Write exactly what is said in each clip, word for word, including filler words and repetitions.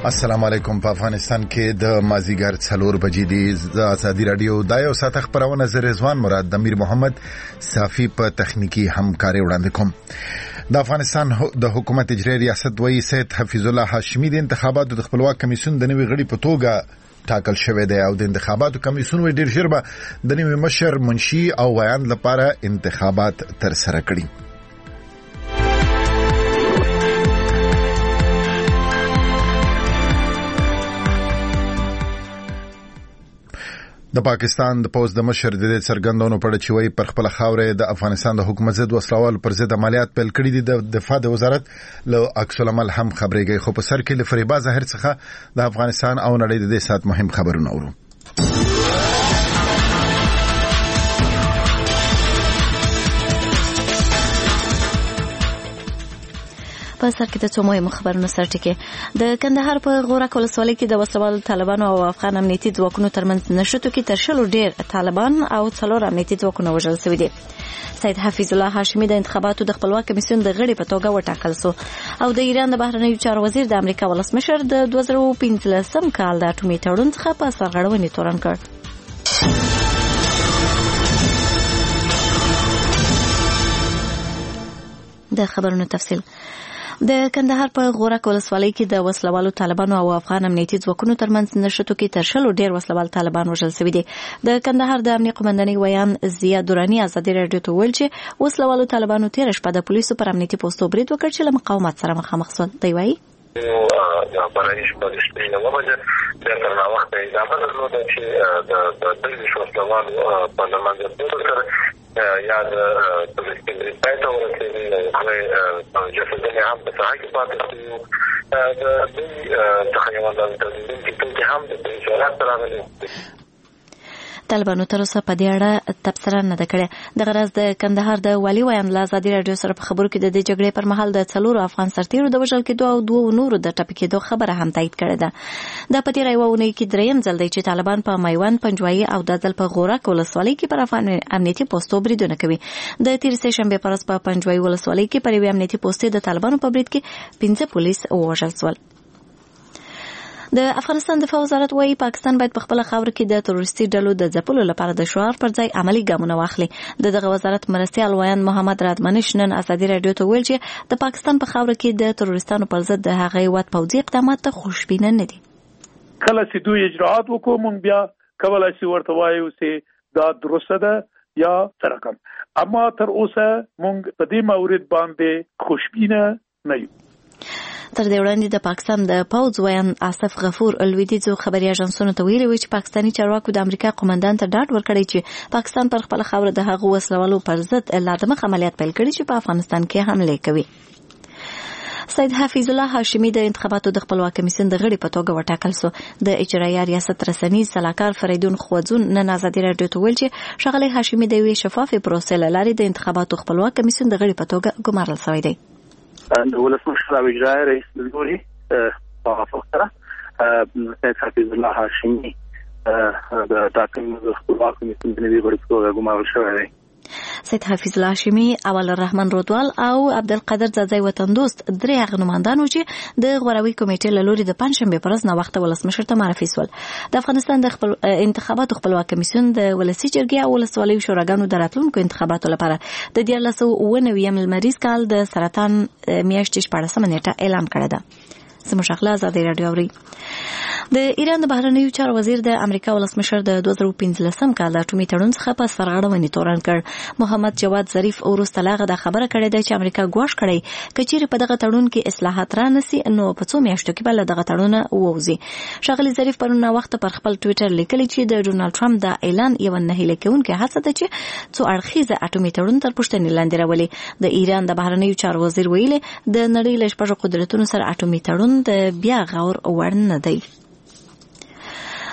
السلام علیکم. په افغانستان کې د مازیګر څلور بجې د ازادي رادیو د یو ساعت خبرونه زه رضوان مراد د امیر محمد صافي په تخنیکی همکاري وړاندې کوم. د افغانستان د حکومت اجرایي ریاست وایي سید حفیظ الله هاشمي د انتخاباتو د خپلواک کمیسیون د نوي غړي په توګه ټاکل شوی دی او د انتخاباتو کمیسیون وی ډیر ژر به د نوي مشر منشي او ویاند لپاره انتخابات تر سره کړي. د پاکستان د پوز د مشر د څرګندونو په اړه چې وایي پر خپل خاورې د افغانستان د حکومت ضد وسلوال پر ضد عملیات پیل کړي دي. د دفاع د وزارت له عکس العمل هم خبرېږي، خو په سر کې له فریبا ظاهر څخه د افغانستان او نړۍ د دې سات مهم خبرونه اورو. په سر کې د څو مهمو خبرونو سرټکي د کندهار په غورک ولسوالۍ کې د وسلوالو طالبانو او افغان امنیتي ځواکونو ترمنځ نشټو کې تر شلو ډیر طالبان او څلور امنیتي ځواکونه وژل شوي دي. سید حفیظ الله هاشمي د انتخاباتو د خپلواک کمیسیون د غړي په توګه وټاکل شو او د ایران د بهرنیو چارو وزیر د امریکا ولسمشر د دوه زره پنځلسم کال د اټومي تړون څخه په سرغړونې تورن کړ. د خبرونو تفصیل. د کندهار په غورک ولسوالۍ کې د وسلوالو طالبانو او افغان امنیتي ځواکونو ترمنځ نشټو کې تر شلو ډیر وسلوال طالبان وژل شوي دي. د کندهار د امنیت قومندانۍ ویان ضیا دوراني ازادي رادیو ته ویل چې وسلوالو طالبانو تیر شپه د پولیسو پر امنیتي پوسټو برید وکړ چې له مقاومت سره مخامخ شول. دی وایي یا برایش په دې نه ومه د تر نو وخت اجازه درلوده چې د د دې وسلوالو په لمنځه سره یا د پولیسو پایته ورته هغه جسدونه هم په ځای کې پاتې شو. د دې څخه د دې هم د شرایط راغلي. طالبانو تر اوسه په دې اړه تبصره نه ده کړې. د غرض د کندهار د والي ویان له ازادي رادیو سره په خبرو کې د دې جګړې پر مهال د څلورو افغان سرتیرو د وژل کېدو او دوه نورو د ټپي کېدو خبره هم تایید کړې ده. دا په تېره یوه اونۍ کې دریم ځل دی چې طالبان په میوند، پنجوایي او د ځل په غورک ولسوالۍ کې پر افغان امنیتي پوسټو بریدونه کوي. د تېر سه شنبې پر ورځ په پنجوایي ولسوالۍ کې پر یوې امنیتي پوسټې د طالبانو په برید کې پنځه پولیس ووژل شول. د افغانستان دفاع وزارت وايي پاکستان باید په خپل خاور کې د تروریستي ډلو د ځپلو لپاره د شعار پر ځای عملی ګامونه واخلي. د دغه وزارت مرستیال ویان محمد رادمنش نن ازادي رادیو ته ویل چې د پاکستان په خاور کې د تروریستانو پر ضد د هغې هیواد پوځي اقدامات ته خوشبینه نه دي. کله چې دوی اجراءات وکړو مونږ بیا کولای شو ورته وایو چې دا درسته ده یا ترکم، اما تر اوسه مونږ په دې مورید باندې خوشبینه نه یو. تر دې وړاندې د پاکستان د پوځ ویان آصف غفور لویدیځو خبري اژانسونو ته ویلي و چې پاکستاني چارواکو د امریکا قومندان ته ډاډ ورکړی چې پاکستان پر خپل خاور د هغو وسلوالو پر ضد لادمخ عملیات پیل کړي چې په افغانستان کې حمله کوي. سید حفیظ الله هاشمي د انتخاباتو د خپلواک کمیسیون د غړي په توګه وټاکل شو. د اجرایي ریاست رسنی سلاکار فریدون خوځون نن ازادي رادیو ته ویل چې ښاغلی هاشمي د یوې شفافې پروسې له لارې د انتخاباتو خپلواک کمیسیون د غړي په توګه ګمارل شوی دی. د ولسمشر او اجرایي رئیس د لوري په واسطه سید حفیظ الله هاشمي د ټاکنو د خپلواک کمیسیون د نوي غړي په توګه ګمارل شوی دی. سید حفیظ الله هاشمي، اول الرحمن رودوال او عبدالقادر ځاځی وطن دوست درې هغه نمایندان چې د غوروي کمیټې له لوري د پنځشنبې په ورځ ناوخته ولسمشر ته معرفي شول. د افغانستان د خپل انتخاباتو خپلواک کمیسیون د ولسي جرګې او ولسوالیو شوراګانو د راتلونکو انتخاباتو لپاره د دیارلس سوه اووه نوي لمریز کال د سرطان میاشتې شپاړسمه نیټه اعلان کړې ده. زموږ اخلاص ازادي رادیو اوري. د ایران د بهرنیو چارو وزیر د امریکا ولسمشر د دوه زره پنځلسم کال د اټومي تړون څخه په سرغړونې تورن کړ. محمد جواد ظریف وروسته لاغه د خبره کړې ده چې امریکا ګواښ کړی که چیرې په دغه تړون کې اصلاحات رانسي نو په څو میاشتو کې به له دغه تړونه ووځي. ښاغلي ظریف پرون وخت پر خپل ټویټر لیکلی چې د ډونالډ ټرمپ د اعلان یو نه هیله کوونکې هڅه ده چې څو اړخیزه اټومي تړون تر پوښتنې لاندې راولي. د ایران د بهرنیو چارو وزیر ویلي د نړۍ له شپږو قدرتونو سره اټومي تړون د بیا غور وړ نه دی.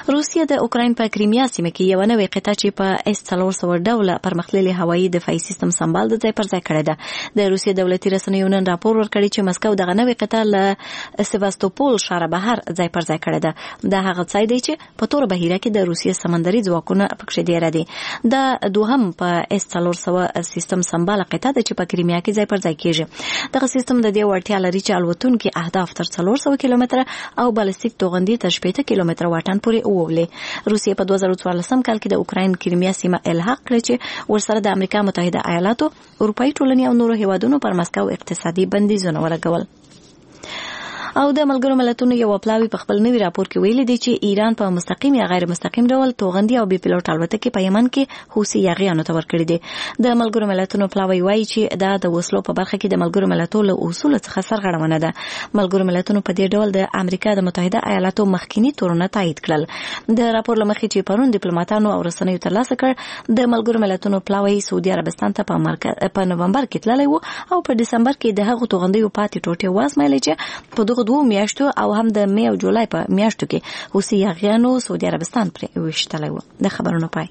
روسیه د اوکراین په کریمیا سیمه کې یو نوې قطعه چې په اس څلور سوه ډوله پرمختللي هوایي دفاعي سیستم سمبال د ځای پر ځای کړې ده. د روسیې دولتي رسنیو نن راپور ورکړی چې مسکو دغه نوې قطعه له سیواستوپول ښاره بهر ځای پر ځای کړې ده. دا هغه ځای دی چې په تور بهیره کې د روسیې سمندري ځواکونه پکښې ډېر دي. دا دوهم په اس څلور سوه سیستم سمبال قطعه ده چې په کریمیا کې ځای پر ځای کېږي. دغه سیستم د دې وړتیا لري چې الوتونکي اهداف تر څلور سوه کیلومتره او بالستیک توغندي تر شپېته کیلومتره واټن پورې وولي. روسیه په دوه زره څوارلسم کال کې د اوکراین کریمیا سیمه الحاق کړې چې ورسره د امریکا متحده ایالاتو، اروپایي ټولنې او نورو هیوادونو پر مسکو اقتصادي بندیزونه ولګول. او د ملګرو ملتونو یو پلاوی په خپل نوي راپور کې ویلي دی چې ایران په مستقیم یا غیر مستقیم ډول توغندي او بي پيلوټ الوتکې په یمن کې حوثي یاغیانو ته ورکړي دي. د ملګرو ملتونو پلاوی وایي چې دا د وسلو په برخه کې د ملګرو ملتونو له اصول څخه سرغړونه ده. ملګرو ملتونو په دې ډول د امریکا د متحده ایالاتو مخکینی تورونه تایید کړل. د راپور لمخې چې پرون ډیپلوماټانو او رسنیو ترلاسه کړ، د ملګرو ملتونو پلاوی سعودي عربستان ته په مرکز په نومبر کې تللی و او په دسمبر کې د هغو توغندیو پاتې ټوټې وازمایلې چې په دغه دوه میاشتو او هم د می او جولای په میاشتو کې حوثي یاغیانو سعودي عربستان پرې ویشتلی و. د خبرونو پای.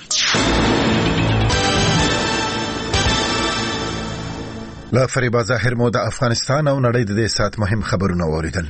له فریبا ظاهر مو د افغانستان او نړۍ د دې سات مهم خبرونه واوریدل.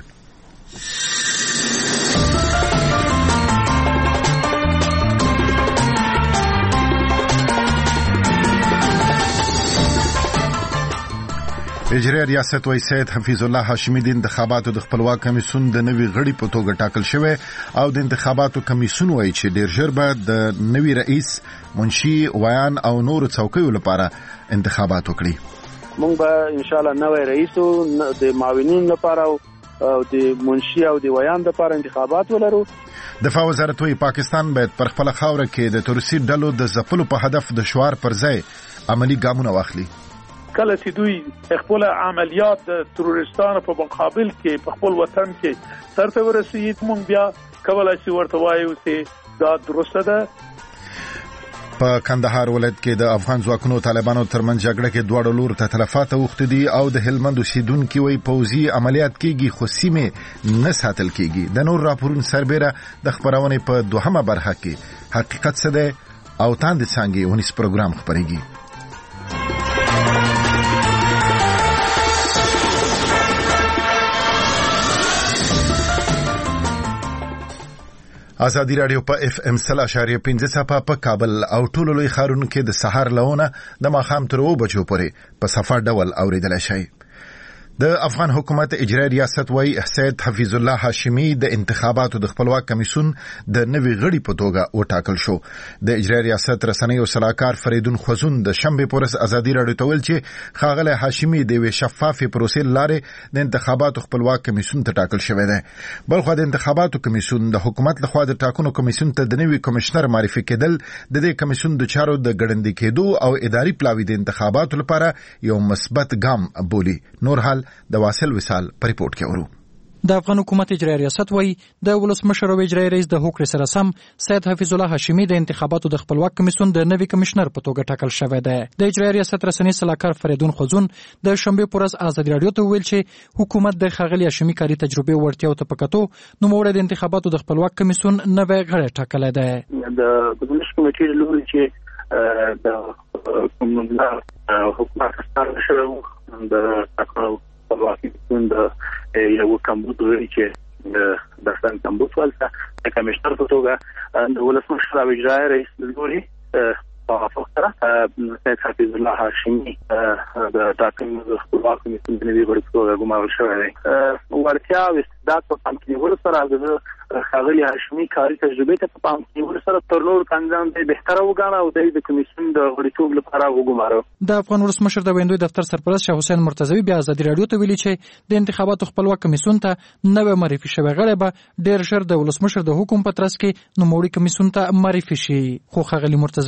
اجرایه ریاست وای سید حفیظ الله هاشمی د انتخاباتو د خپلواک کمیسیون د نوي غړي په توګه ټاکل شوی او د انتخاباتو کمیسیون وای چې ډیر ژر به د نوي رئیس، منشي، ویان او نور څوکیو لپاره انتخابات وکړي. موږ به ان شاء الله نوي رئیس او د معاونین لپاره او د منشي او د ویان لپاره انتخابات ولرو. دفاع وزارت وای پاکستان باید پر خپل خاوره کې د تروریستي ډلو د ځپلو په هدف د شعار پر ځای عملی ګامونه واخلي. کله چې دوی خپل عملیات د تروریستانو په مقابل کې په خپل وطن کې سرته ورسېږي، موږ بیا کولای شو ورته وایو چې دا درسته ده. په کندهار ولایت کې د افغان ځواکونو طالبانو ترمنځ جګړه کې دواړو لور ته تلفات اوښتي دي او د هلمند اوسیدونکو وی پوځي عملیات کېږي خو سیمه نه ساتل کېږي. د نور راپورونو سربېره د خبرونې په دوهمه برخه کې حقیقت څه دی او تاند څنګه ونیس پروګرام خبرېږي. ازادي رادیو په اف ام سل اشاریه پنځه صفه په کابل او ټولو لوی ښارونو کې د سحر لونه د ماښام تر اوه بجو پورې په صفه ډول اوریدل شي. د افغان حکومت اجرایي ریاست وای سید حفیظ الله هاشمی د انتخاباتو د خپلواک کمیسیون د نوي غړي په توګه وټاکل شو. د اجرایي ریاست رسنیو صلاحکار فریدون خوزون د شنبه پورس ازادي رادیو ته ویل چې ښاغلی هاشمی د یوې شفافې پروسې لارې د انتخاباتو خپلواک کمیسیون ته ټاکل شوی دی. بلخو د انتخاباتو کمیسیون د حکومت لخوا د ټاکنو کمیسیون ته د نوي کمشنر معرفي کېدل د دې کمیسیون د چارو د ګړندي کېدو او اداري پلاوي د انتخاباتو لپاره یو مثبت ګام بولي. نور حال د واصل وصال په ریپورت کې ورو. د افغان حکومت اجرایي ریاست وای د ولسمشر او اجرایي رئیس د هوکړې سره سم سید حفیظ الله هاشمی د انتخاباتو د خپلواک کمیسیون د نوي کمشنر په توګه ټاکل شوی دی. د اجرایي ریاست رسنی صلاحکار فریدون خوزون د شنبه پورس ازادي رادیو ته ویل چې حکومت د ښاغلي هاشمی کاري تجربه ورتیاو ته پکاتو نو موږ د انتخاباتو د خپلواک کمیسیون نوي غړی ټاکل دی. د ګډونش کمیټې لوري چې د کومه حکومت ستاسو شوی د تاکو خپلواکي د یو کمبود لري چې د داستان کمبود ولته د کمشنر په توګه د ولسمشر او اجرایي رئیس لوري په فقره سید حفیظ الله هاشمی د ټاکنو د خپلواک کمیسیون د نوي غړي په توګه ګمارل شوی دی. ورتیا او استعداد په پام کې نیولو سره د ښاغلي هاشمی کاري تجربه ته په پام کې نیولو سره تر نورو کاندیدانو ته بهتره وګاڼه او د کمیسیون د غړیتوب لپاره وګمارو. د افغان ولسمشر د ویندوی دفتر سرپرست شاه حسین مرتضوی بیا ازادي رادیو ته ویلي چې د انتخاباتو خپلواک کمیسیون ته نوې معرفي شوی غړی به ډېر ژر د ولسمشر د حکم په ترڅ کې نوموړي کمیسیون ته معرفي شي. خو ښاغلي مرتضوی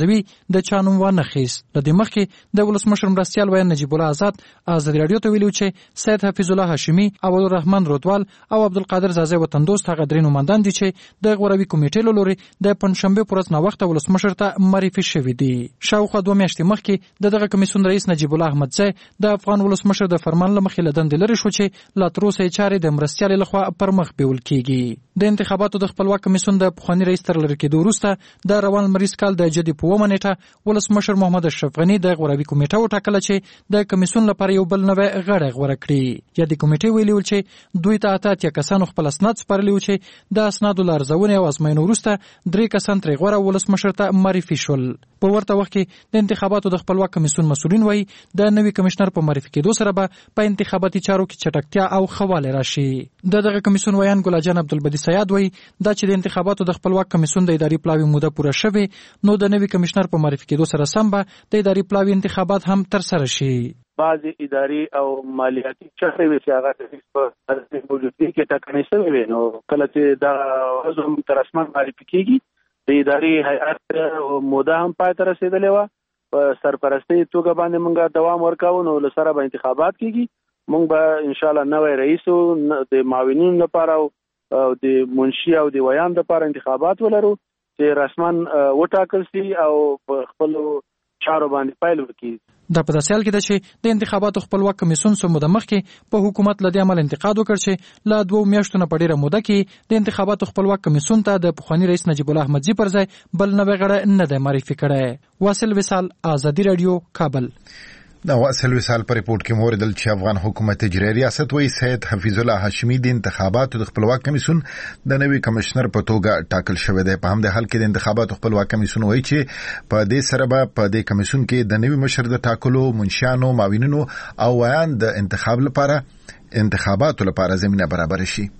د چا نوم ونه خیست. له دې مخکې د ولسمشر مرستیال ویان نجیب الله آزاد ازادي راډیو ته ویلي چې سید حفیظ الله هاشمي، اول الرحمن رودوال او عبدالقادر زازی وطن دوست هغه درې نوماندان دي چې د غوروي کمیټې له لوري د پنځشنبه پر ورځ ناوخته ولسمشر ته معرفي شوي دي. شاوخوا دوه میاشتې مخکې د دغه کمیسیون رئیس نجیب الله احمدزی د افغان ولسمشر د فرمان له مخې له دندې لرې شو چې لا تر اوسه یې چارې د مرستیالې لخوا پر مخ بیول کیږي. د انتخاباتو د خپلواک کمیسیون د پخواني رئیس تر لرې کېدو وروسته د روان لمریز کال د جدي په اوومه نیټه ولسمشر محمد اشرف غني د غوروي کمیټه وټاکله چې د کمیسیون لپاره یو بل نوی غړی غوره کړي. یا د کمیټې ویلي ول چې دوی ته اته اتیا کسانو خپل اسناد سپارلي وو چې د اسنادو له ارزونې او ازموینې وروسته درې کسان ترې غوره ولسمشر ته معرفي شول. په ورته وخت کې د انتخاباتو د خپلواک کمیسیون مسؤلین وایي د نوي کمشنر په معرفي کېدو سره به په انتخاباتي چارو کې چټکتیا او خواله راشي. د دغه کمیسیون ویان ګل جان عبدالبدی سیاد وایي دا چې د انتخاباتو د خپلواک کمیسیون د اداري پلاوي موده پوره شوه نو د نوي کمشنر په معرفي کېدو سره سم به د اداري پلاوي انتخابات هم تر سره شي. بعضی اداري او مالیاتي چارې وي چې هغه په موجودګۍ کې ټاکنې شوې وي، نو کله چې دا عضو تر رسماً معرفي کېږي د اداري هیئت موده هم پای ته رسېدلې وه، په سرپرستۍ توګه باندې موږ دوام ورکوو، نو له سره به انتخابات کېږي. موږ به انشاءالله نوی رئیس د معاونینو لپاره او د منشي او د ویان لپاره انتخابات ولرو چې رسماً وټاکل شي او په خپلو چارو باندې پیل وکړي. دا په داسې حال کې ده چې د انتخاباتو خپلواک کمیسیون څو موده مخکې په حکومت له دې عمل انتقاد وکړ چې له دوو میاشتو نه په ډېره موده کې د انتخاباتو خپلواک کمیسیون ته د پخواني رئیس نجیب الله احمدزي پر ځای بل نوی غړی نه دی معرفي کړی. واصل وصال، ازادي راډیو، کابل. دا واصل وصال پر ریپورت کې موردل چې افغان حکومت اجرایي ریاست وایي سید حفیظ الله هاشمي د انتخاباتو د خپلواک کمیسیون د نوي کمشنر په توګه ټاکل شوی دی. په همدې حال کې د انتخاباتو خپلواک کمیسیون وایي چې په دې سره به په دې کمیسیون کې د نوي مشر د ټاکلو، منشیانو، معاونینو او ویان د انتخاب لپاره انتخاباتو لپاره زمینه برابر شي.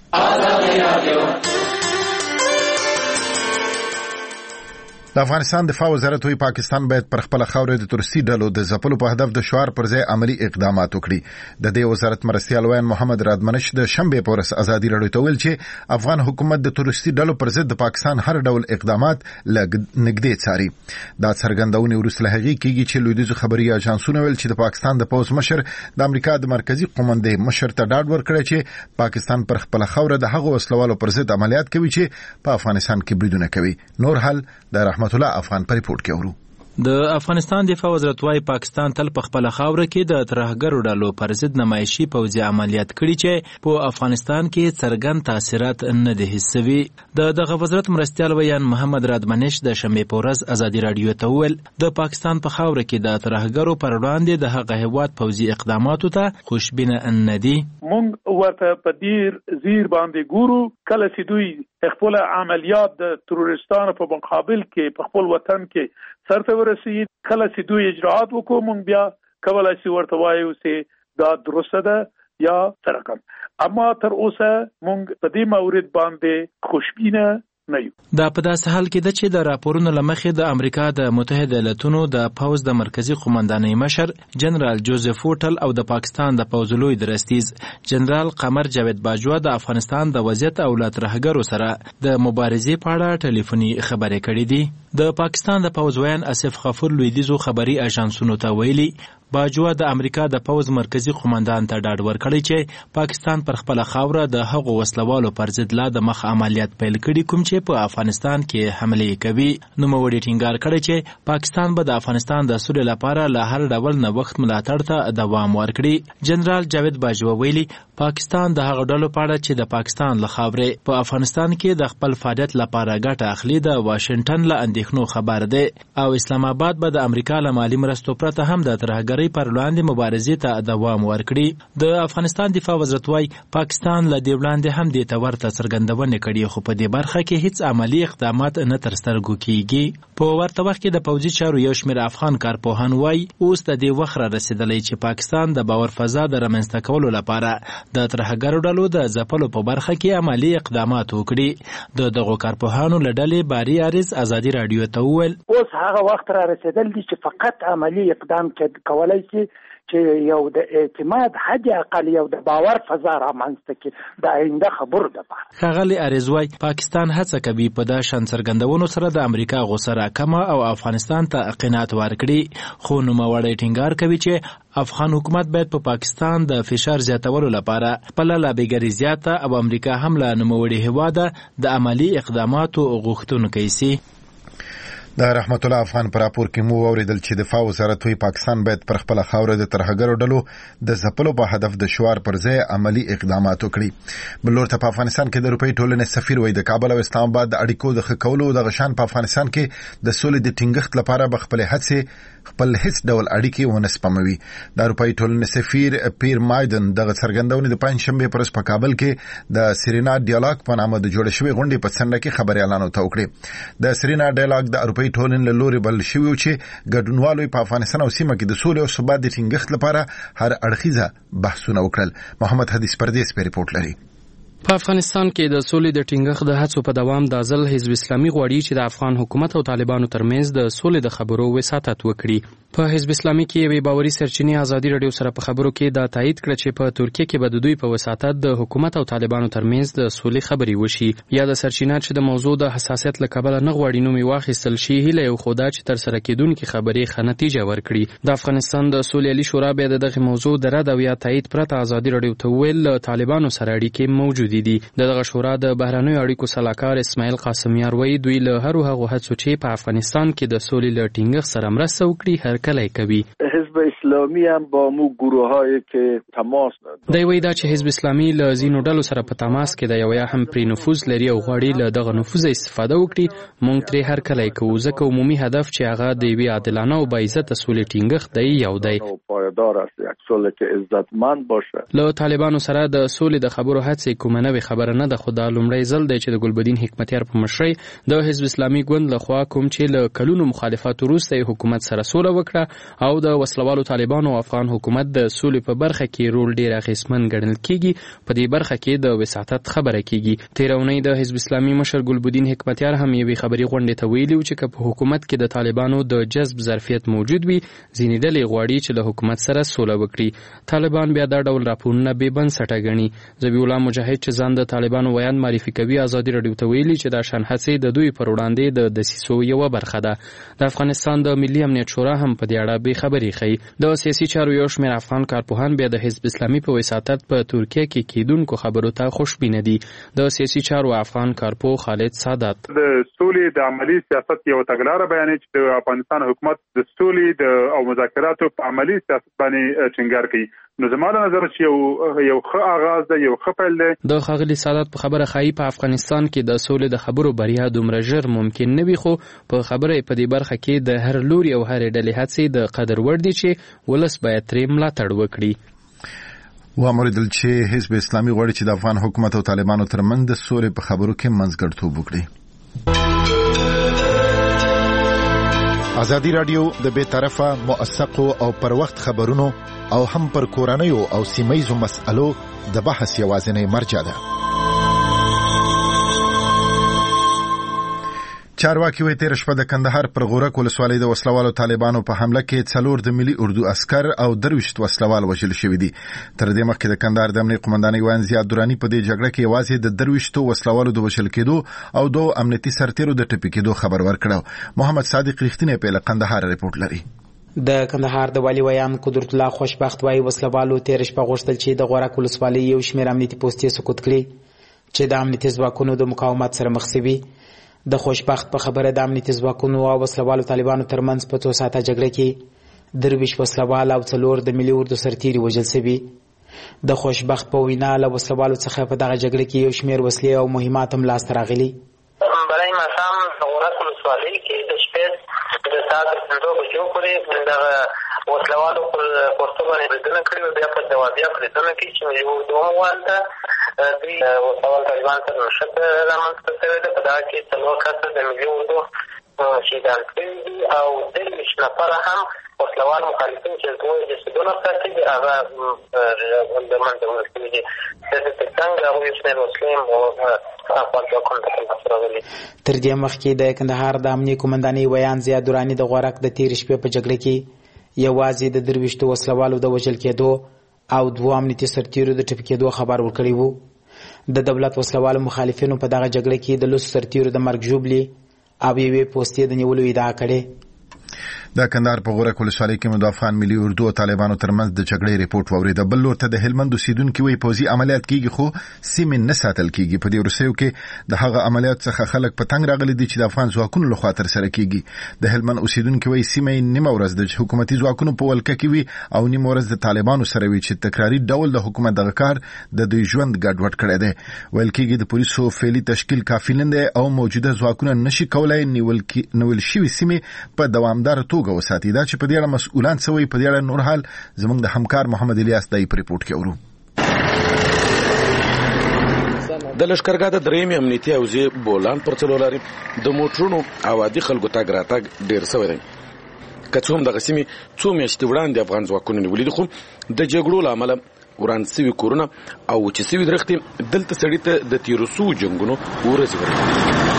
د افغانستان دفاع وزارت وی پاکستان باید پر خپل خاورې د تورسي ډلو د ځپلو په هدف د شعار پر ځای عملی اقدامات وکړي. د دې وزارت مرستیال ویان محمد رادمنش د شنبه په ورځ ازادي راډیو ته ویل چې افغان حکومت د تورسي ډلو پر ضد د پاکستان هر ډول اقدامات لږ څاري. دا څرګندونه وروسته له هغې کېږي چې لویدیځو خبري اژانسونو ویل چې د پاکستان د پوځ مشر د امریکا د مرکزی قومندې مشر ته ډاډ ورکړی چې پاکستان پر خپل خاوره د هغو وسلوالو پر ضد عملیات کوي چې په افغانستان کې بریدونه کوي. نور حل د رحمت الله افغان پر ریپورت کې اورو. د افغانستان دفاع وزارت وايي پاکستان تل په خپل خاوره کې د ترهګرو ډلو پر ضد نمایشي پوځي عملیات کړي چې په افغانستان کې څرګند تاثیرات نه دي حسوي. د دغه وزارت مرستیال ویان محمد رادمنش د شنبه په ورځ ازادي راډیو ته ویل د پاکستان په خاوره کې د ترهګرو پر وړاندې د هغه هیواد پوځي اقداماتو ته خوشبینه نه دي. مونږ ورته په دیر زیر باندې ګورو کله چې دوی خپل عملیات د تروریستانو په مقابل کې په خپل وطن کې سرته ورسید، کله چې دوی اجراءات وکړو مونږ بیا کولای شو ورته وایو چې دا درسته ده یا ترکم. اما تر اوسه مونږ په دې مورید باندې خوشبینه نه یو. دا په داسې حال کې ده چې د راپورونو له مخې د امریکا د متحده ایالاتونو د پوځ د مرکزی قومندانۍ مشر جنرال جوزف ووټل او د پاکستان د پوځ لوی درستیز جنرال قمر جاوید باجوا د افغانستان د وضعیت او له ترهګرو سره د مبارزې په اړه ټلیفوني خبرې کړې دي. د پاکستان د پوځ ویان اسف غفور لویدیځو خبري اژانسونو ته ویلي باجوا د امریکا د پوځ مرکزی قومندان ته ډاډ ورکړی چې پاکستان پر خپل خاوره د هغو وسلوالو پر ضد لا د مخ عملیات پیل کړي کوم چې په افغانستان کې حمله کوي. نو موړي ټینګار کړی چې پاکستان به د افغانستان د سولې لپاره له هر ډول نه وخت ملاتړ ته دوام ورکړي. جنرال جاوید باجوا ویلي پاکستان د هغه ډلو په اړه چې د پاکستان له خاورې په افغانستان کې د خپل فعالیت لپاره ګټه اخلي د واشنگټن له اندېښنو خبر دی او اسلام آباد به د امریکا له مالي مرستو پرته هم د ترهګرۍ پر وړاندې مبارزې ته دوام ورکړي. د افغانستان دفاع وزارت وايي پاکستان له دې وړاندې هم دې ته ورته څرګندونې کړي خو په دې برخه کې هیڅ عملی اقدامات نه تر سترګو کیږي. په ورته وخت کې د پوځي چارو یو شمېر افغان کارپوهان وايي اوس د دې وخت را رسېدلی چې پاکستان د باور فضا د رامنځته کولو لپاره د ترهګرو ډلو د ځپلو په برخه کې عملی اقدامات وکړي. د دغو کارپوهانو له ډلې باري عارض ازادي راډیو ته وویل اوس هغه وخت را رسېدل دي چې فقط عملی اقدام کولای شي چې یو د اعتماد حد اقل یو د باور فضا رامنځته کړي د آینده خبرو لپاره. ښاغلی اریزوای پاکستان هڅه کوي په دا شان څرګندونو سره د امریکا غوسه راکمه او افغانستان ته قناعت ورکړي، خو نوموړی ټینګار کوي چې افغان حکومت باید په پا پاکستان د فشار زیاتولو لپاره خپله لابیګري زیاته او امریکا هم له نوموړي هېواده د عملي اقداماتو غوښتونکی سي. د رحمت الله افغان پر راپور کې مو اوریدل چې دفاع وزارت وی پاکستان باید پر خپل خاوره د ترهګرو ډلو د ځپلو په هدف د شوار پر ځای عملی اقدامات وکړي. بلور ته په افغانستان کې د روپی ټولنې سفیر وی د کابل او اسلام آباد د اړیکو د ښه کولو د غشان په افغانستان کې د سولې د ټینګښت لپاره به خپل هڅې خپل هیڅ ډول اړیکې ونه سپموي. د روپی ټولنې سفیر پیر مایدن د څرګندونې د پنځشنبه پر ورځ په کابل کې د سرینا ډیالوګ په نامه د جوړ شوی غونډې په څنډه کې خبري اعلان وکړ. د سرینا ډیالوګ د روپی ټولنې له لوري بل شوی چې ګډونوالو په افغانستان او سیمه کې د سولې او ثبات د ټینګښت لپاره هر اړخیزه بحثونه وکړل. محمد حدیث پردیس په ریپورت لري. په افغانستان کې د سولې د ټینګښت د هڅو په دوام د ځل حزب اسلامي غواړي چې د افغان حکومت او طالبانو ترمنځ د سولې د خبرو وساتت وکړي. په حزب اسلامي کې یوې باوري سرچینې ازادي رادیو سره په خبرو کې دا تایید کړ چې په ترکیه کې به د دوی په وساتت د حکومت او طالبانو ترمنځ د سولې خبرې وشي. یا د سرچینه چې د موضوع د حساسیت له کبله نه غواړي نوم یې واخیستل شي، هیله یې وښوده چې ترسره کېدونکې خبرې ښه نتیجه ورکړي. د افغانستان د سولې عالي شورا بیا د دغې موضوع د رد او یا تایید پرته ازادي رادیو ته وویل له طالبانو سره اړیکې موجودې دي. د دغه شورا د بهرنیو اړیکو سلاکار اسماعیل قاسمیار وایي دوی له هرو هغو هڅو چې په افغانستان کې د سولې له ټینګښت سره مرسته وکړي هرکلی کوي. حزب اسلامی هم با مو گروهایی که تماس دی وایي دا چې حزب اسلامي له ځینو ډلو سره په تماس کې دی او یا هم پرې نفوذ لري او غواړي له دغه نفوذ استفاده وکړي. موږ ترې هرکلی کوو ځکه عمومي هدف چې هغه د یوې عادلانه او باعزته سولې ټینګښت دی یو دی. پایدار است، یک سوله که عزتمند باشه. له طالبانو سره د سولې د خبرو هڅې کومه نوې خبره نه ده، خو دا لومړی ځل دی چې د ګلبدین حکمتیار په مشرۍ د حزب اسلامي ګوند لخوا کوم چې له کلونو مخالفت وروسته حکومت سره سوله وکړه او د وسلوالو طالبانو او افغان حکومت د سولې په برخه کې رول ډیر اغیزمن ګڼل کیږي. په دې برخه کې د وساطت خبره کیږي. تیر اونۍ د حزب اسلامي مشر ګلبدین حکمتیار هم یوې خبري غونډې ته ویلي چې که په حکومت کې د طالبانو د جذب ظرفیت موجود وي، ځینې ډلې غواړي چې له حکومت سره سوله وکړي. طالبان بیا دا ډول راپورونه بې بنسټه ګڼي. ذبیح الله مجاهد چې ځان د طالبانو ویان معرفي کوي ازادي رادیو ته ویلي چې دا شان هڅې د دوی پر وړاندې د دسیسو یوه برخه ده. د افغانستان د ملي امنیت شورا هم په دې اړه بې خبري ښیي. د سیاسي چارو یو شمېر افغان کارپوهان بیا د حزب اسلامي په وساطت په ترکیه کې کېدونکو خبرو ته خوشبینه دي. د سیاسي چارو افغان کارپوه خالد سادات د سولې د عملی سیاست یو تګلاره بیانوي چې د افغانستان حکومت د سولې د او مذاکراتو په عملی سیاست باندې ټینګار کوي. نو زما د نظر چې یو یو ښه آغاز دی، یو ښه پیل دی. د ښاغلي سادات په خبره ښایي په افغانستان کې د سولې د خبرو بریا دومره ژر ممکن نه وي، خو په خبره په دې برخه کې د هر لوري او هر ډلې هڅې د قدر وړ دي چې ولس باید ترې ملاتړ وکړي. وامریدل چې حزب اسلامي غواړي چې د افغان حکومت او طالبانو ترمنځ د سولې په خبرو کې منځګړیتوب وکړي. ازادي رادیو د بې طرفه، موثقو او پر وخت خبرونو او هم پر کورنیو او سیمه‌یزو مسألو د بحث یوازینی مرجع ده. چارواکي وایي تیر شپه د کندهار پر غورک ولسوالۍ د وسلوالو طالبانو په حمله کې څلور د ملي اردو عسكر او درویشت وسلوال وژل شوي دي. تر دې مخکې د کندهار د امنیتي قومندانۍ ویان زیاد دراني په دې جګړه کې یوازې د درویشتو وسلوالو د وژل کېدو او دوه امنیتي سرتیرو د ټپي کېدو خبر ورکړ. محمد صادق رښتینی په کندهار ریپورت لري. د کندهار د والی ویان قدرت الله خوشبخت وایي وسلوالو تیر شپه غوښتل چې د غورک ولسوالۍ یو شمېر امنیتي پوستې سقوط کړي چې د امنیتي ځواکونو د مقاومت سره مخ شوي. د خوشبخت په خبره د امنیتي ځواکونو او وسلوالو طالبانو ترمنځ په څو ساعته جګړه کې درویش وسلوال او څلور د ملي اردو سرتیري وژل شوي. د خوشبخت په وینا له وسلوالو څخه په دغه جګړه کې یو شمېر وسلې او مهمات هم لاسته راغلي. برای ماښام د غورک ولسوالۍ کې د شپې د ساعت پنځو بجو پورې دغه وسلوالو پر پوستو باندې بریدونه کړي وو. بیا په ځوابیه بریدونه کې چې ملي اردو هم والته دوی وسلوال طالبان سره نښته رامنځته شوې ده. په دغه کې څلور کسه د ملي اردو شهیدان کړي دي او درویشت نفره هم وسلوال مخالفین چې زموږ جسدونه پراته دي هغه د منځه وړل شوي دي. داسې څنګه هغوی شمېر وسلې هم افغان ځواکونو ته ترلاسه راغلي. تر دې مخکې د کندهار د امنیتي قومندانۍ ویان زیاد دراني د غورک د تېرې شپې په جګړه کې یوازې د درویشتو وسلوالو د وژل کېدو او دوو امنیتي سرتیرو د ټپي کېدو خبر ورکړی وو. د دولت وسلوالو مخالفینو په دغه جګړه کې د لسو سرتیرو د مرګ ژوبلې او یوې پوستې د نیولو ادعا کړې. د کندهار په غورک ولسوالۍ کې د افغان ملي اردو او طالبانو ترمنځ د جګړې ریپورت واورېده. بل لور ته د هلمند اوسیدونکي وایي پوځي عملیات کیږي خو سیمې نه ساتل کیږي. په دې وروستیو کې د هغه عملیات څخه خلک په تنګ راغلي دي چې د افغان ځواکونو لخوا ترسره کیږي. د هلمند اوسیدونکي وایي سیمې نیمه ورځ د حکومتي ځواکونو په ولکه کې وي او نیمه ورځ د طالبانو سره وي چې تکراري ډول د حکومت دغه کار د دوی ژوند ګډوډ کړی دی. ویل کېږي د پولیسو فعلي تشکیل کافي نه دی او موجوده ځواکونه نشي کولای نیول شوي سیمې په دوامداره توګه وساتي. دا چې په دې اړه مسؤلان څه وایي په دې اړه نور حال زموږ د همکار محمد الیاس دای په ریپورت کې اورو. د لشکرګاه د درېیمې امنیتي حوزې بولان پر څلور لارې د موټرونو او عادي خلکو تګ راتګ ډېر سوی دی. که څه هم دغه سیمې څو میاشتې وړاندې افغان ځواکونو نیولي دي خو د جګړو له امله وران سوي کورونه او وچې سوي درختې دلته سړي ته د تېرو سوو جنګونو ورځې ورکوي.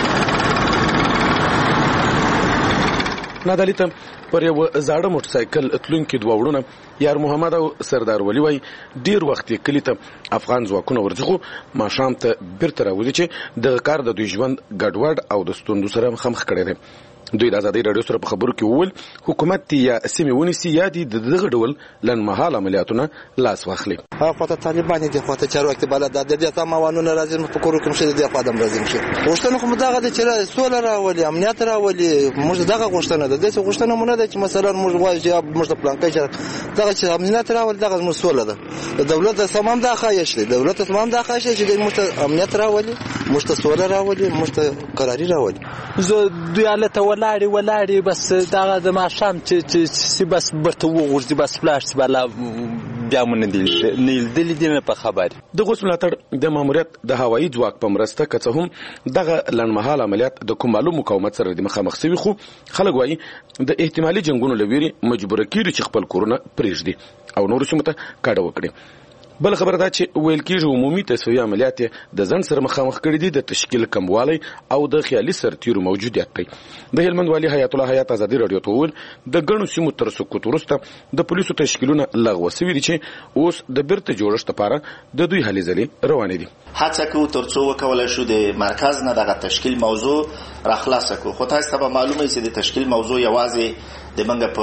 نادالیته پر یو زاړه موټر سایکل تلونکي دوه وړونه یار محمد او سردار ولی وای ډیر وخت کلی ته افغان ځواکونه ورځي خو ماښام ته بیرته راوځي چې دغه کار د دوی ژوند ګډوډ او د ستونزو سره مخامخ کړی دی. دوی د ازادۍ راډیو سره په خبرو کې وویل حکومت یا سیمې ونیسي یا دې د دغه ډول لنډمهاله عملیاتونه لاس واخلي. هغه خواته طالبان دي خواته چارواکي بلد د دې تمامونه راځي په کورو کې مشه دي خوا د راځي مشه غوښتنه خو دغه د چیرې سول راولي امنیت راولي موږ دغه غوښتنه ده د غوښتنه مونږ ده چې مثلا موږ وایو چې موږ د پلان کې دغه چې امنیت راولي دغه موږ سول ده د دولت د تمام د خایش دی دولت تمام د خایش چې موږ امنیت راولي موږ ته سول راولي موږ ته قراري راولي. زه دوی الته ولاړی ولاړی بس دغه د ماښام چې چې بس برته وغورځي بس فلاش بالا بیا مونږ نه دي دلی دي نه په خبر. د غوښ ملاتړ د ماموریت د هوایي ځواک په مرسته که څه هم دغه لنډمهاله عملیات د کوم معلوم مقاومت سره د مخامخ شوي خو خلک وایي د احتمالي جنګونو له ویرې مجبوره کیږي چې خپل کورونه پرېږدي او نورو سیمو ته کډه وکړي. بل خبره ده چې ویل کېږي عمومي تصفیه عملیات د ځنډ سره مخامخ کړي دي د تشکیل کموالی او د خیالي سرتیرو موجودیت دی. د هلمند والي حیات الله حیات ازادي راډیو ته وویل د ګڼو سیمو تر سقوط وروسته د پولیسو تشکیلونه لغوه سوي دي چې اوس د بیرته جوړښت لپاره د دوی هلې ځلې روانې دي. هڅه کوو تر څو وکولای شو د مرکز نه دغه تشکیل موضوع راخلاصه کړو خو تاسو ته معلومه چې د تشکیل موضوع یوازې د منګ په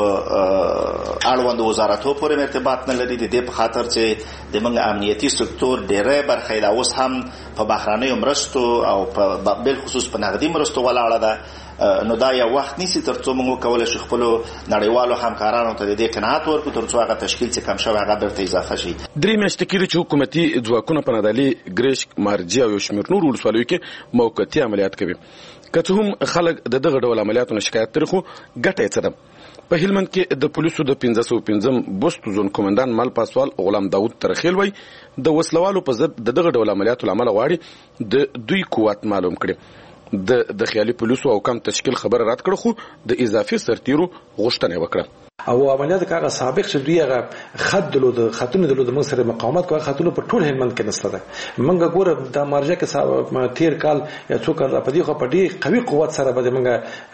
اړوند وزارتو پورې ارتباط نه لري. د دې په خاطر چې د منګ امنیتي سکتور ډېرې برخې دا اوس هم په بهرنیو مرستو او په بل خصوص په نقدي مرستو ولاړه ده. نو دا یو وخت نیسي تر څو موږ وکولای شو خپل نړیوالو همکارانو ته د دې قناعت ورکړو تر څو هغه تشکیل چې کم شوی هغه بیرته اضافه شي. درې میاشتې کېږي چې حکومتي ځواکونه په نادالي ګریشک مارجې او یو شمېر نورو ولسوالیو کې موقتي عملیات کوي. که څه هم خلک د دغه ډول عملیاتو نه شکایت لري خو ګټه یې څه ده. په هلمند کې د پولیسو د پنځه سوه پنځم بستو زون کمانډان مل پاسوال غلام داود ترخیل وای د وسلوالو په ضد د دغه ډول عملیاتو لامل غواړي د دوی قوت معلوم کړي. د د خیالي پولیسو او کم تشکیل خبر رات کړ خو د اضافي سرتیرو غوښتنه وکړه. او عملیات کاغه سابق چې دوی هغه خط دلود خاتون دلود موږ سره مقاومت کوي خاتون په ټول هلمند کې نسته ده. موږ ګوره د مارجه کې تیر کال یا څو کال په دې خو په دې قوي قوت سره به موږ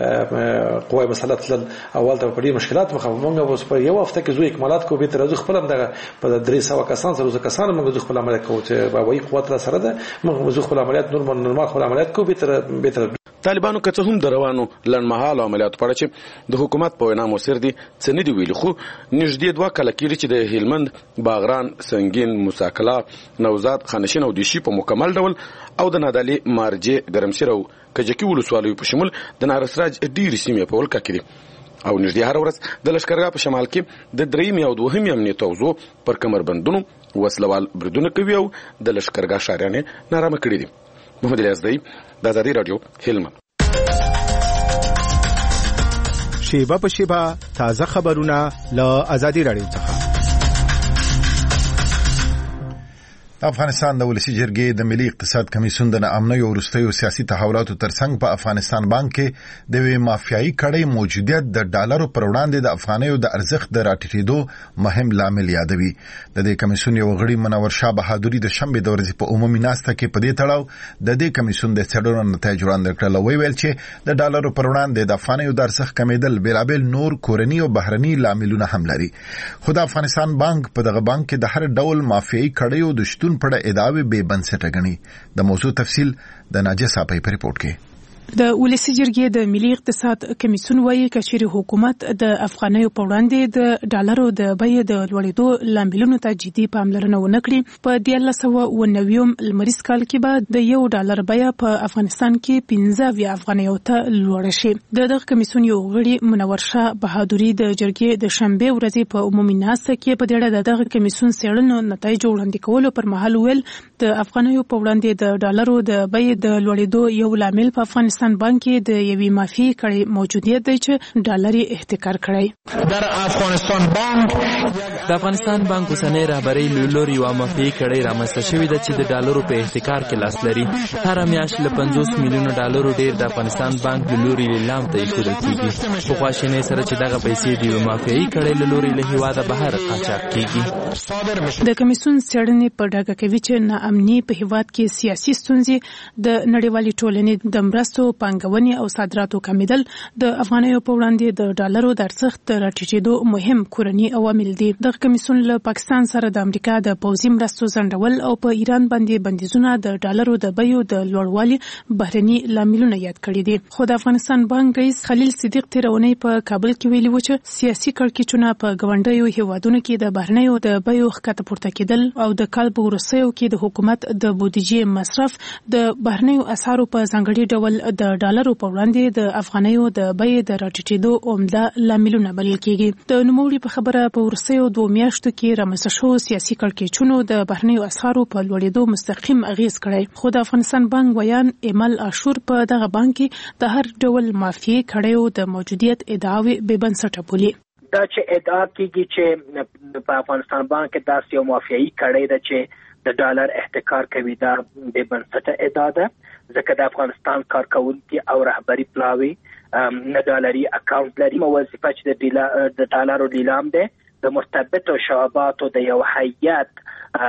قوای مسلط لل اول ته په دې مشکلات مخ موږ اوس په یو هفته کې زوی اکمالات کو به تر ځخ خپل دغه په درې سوه کسان سره کسان موږ ځخ خپل عملیات کوو چې په وای قوت سره ده موږ ځخ خپل عملیات نور نورمال خپل عملیات کوو به تر به تر طالبانو که څه هم د روانو لنډمهاله عملیاتو په اړه چې د حکومت په وینا مؤثر دي څه نه دي ویلي خو نږدې دوه کاله کېږي چې د هلمند باغران سنگین موساکلا نوزاد خانشین او دیشي په مکمل ډول او د نادالي مارجې ګرمسیر او کجکي ولسوالیو په شمول د نارسراج ډېرې سیمې په ولکه کې دي او نږدې هر ورځ د لشکرګاه په شمال کې د درېیمې او دوهمې امنیتي حوزو پر کمربندونو وسلوال بریدونه کوي او د لشکرګاه ښاریان یې نارامه کړي دي. محمد الیاس دی د ازادي راډیو هلمند. شیبه په شیبه تازه خبرونه له ازادي راډیو څخه. افغانستان د ولسی جرګې د ملي اقتصاد کمیسیون د ناامنۍ او وروستیو سیاسي تحولاتو ترڅنګ په افغانستان بانک کې د وی مافیایي کړۍ موجودیت د ډالرو پر وړاندې د افغانیو د ارزښت د راټیټېدو مهم لامل یادوي. د دې کمیسیون یو غړي منور شاه بهادوري د شنبې د ورځې په عمومي ناسته کې په دې تړاو د دې کمیسیون د څېړنو نتایج وړاندې کړل. وی ویل چې د ډالرو پر وړاندې د افغانیو د ارزښت کمیدل بېلابېل نور کورني او بهرني لاملونه هم لري. خو د افغانستان بانک په دغه بانک کې د هر ډول مافیایي کړیو د شتون په اړه ادعاوې بې بنسټه ګڼي. د موضوع تفصیل د ناجیه صاحب په ریپورت کې. د ولسی جرګې د ملي اقتصاد کمیسیون وایي کچېرې حکومت د افغانیو په وړاندې د ډالرو د بیې د لوړېدو لاملونو ته جدي پاملرنه ونه کړي. په دیارلس سوه اووه نوي لمریز کال کې به د یو ډالر بیه په افغانستان کې پنځه اویا افغانیو ته لوړه شي. د دغه کمیسیون یو غړي منور شاه بهادوري د جرګې د شنبې ورځې په عمومي ناسته کې په دې اړه د دغه کمیسیون څېړنو نتایج وړاندې کولو پر مهال ویل د افغانیو په وړاندې د ډالرو د بیې د لوړېدو یو لامل په افغانستان بانک کې د یوې مافیایي کړۍ موجودیت دی چې ډالر یې احتکار کړی. در افغانستان بانک د افغانستان بانک اوسنۍ رهبرۍ له لوري یوه مافیایي کړۍ رامنځته شوې ده چې د ډالرو په احتکار کې لاس لري. هره میاشت له پنځوس میلیونه ډالرو ډېر د افغانستان بانک له لوري لیلام ته ایښودل کېږي. په خواشینۍ سره چې دغه پیسې د یوې مافیایي کړۍ له لوري له هېواده بهر قاچاق کېږي. د کمیسیون څېړنې په ډاګه کوي چې ناامني په هېواد کې سیاسي ستونزې د نړیوالې ټولنې د مرستو پانګونې او صادراتو کمیدل د افغانیو په وړاندې د ډالرو د ارزښت د راټیټېدو مهم کورني عوامل دي. دغه کمیسیون له پاکستان سره د امریکا د پوځي مرستو ځنډول او په ایران باندې بندیزونه د ډالرو د بیو د لوړوالي بهرني لاملونه یاد کړي دي. خو د افغانستان بانک رئیس خلیل صدیق تېره اونۍ په کابل کې ویلي و چې سیاسي کړکېچونه په ګاونډیو هېوادونو کې د بهرنیو د بیو ښکته پورته کېدل او د کال په وروستیو کې د حکومت د بودیجې مصرف د بهرنیو اسعارو په ځانګړي ډول د ډالرو په وړاندې د افغانیو د بیې د راټیټېدو عمده لاملونه بلل کېږي. د نوموړي په خبره په وروستیو دوو میاشتو کې رامنځته شوو سیاسي کړکېچونو د بهرنیو اسعارو په لوړېدو مستقیم اغېز کړی. خو د افغانستان بانک ویان ایمل عاشور په دغه بانک کې د هر ډول مافیایي کړیو د موجودیت ادعاوې بې بنسټه بولي. دا چې ادعا کېږي چې په افغانستان بانک کې داسې یو مافیایي کړی ده چې د ډالر احتکار کوي، دا بې بنسټه ادعا ده، ځکه د افغانستان کارکونکي او رهبري پلاوي نه ډالري اکاونټ لري. وظیفه چې د ډالرو لیلام ده د مرتبطو شعباتو د یو هیئت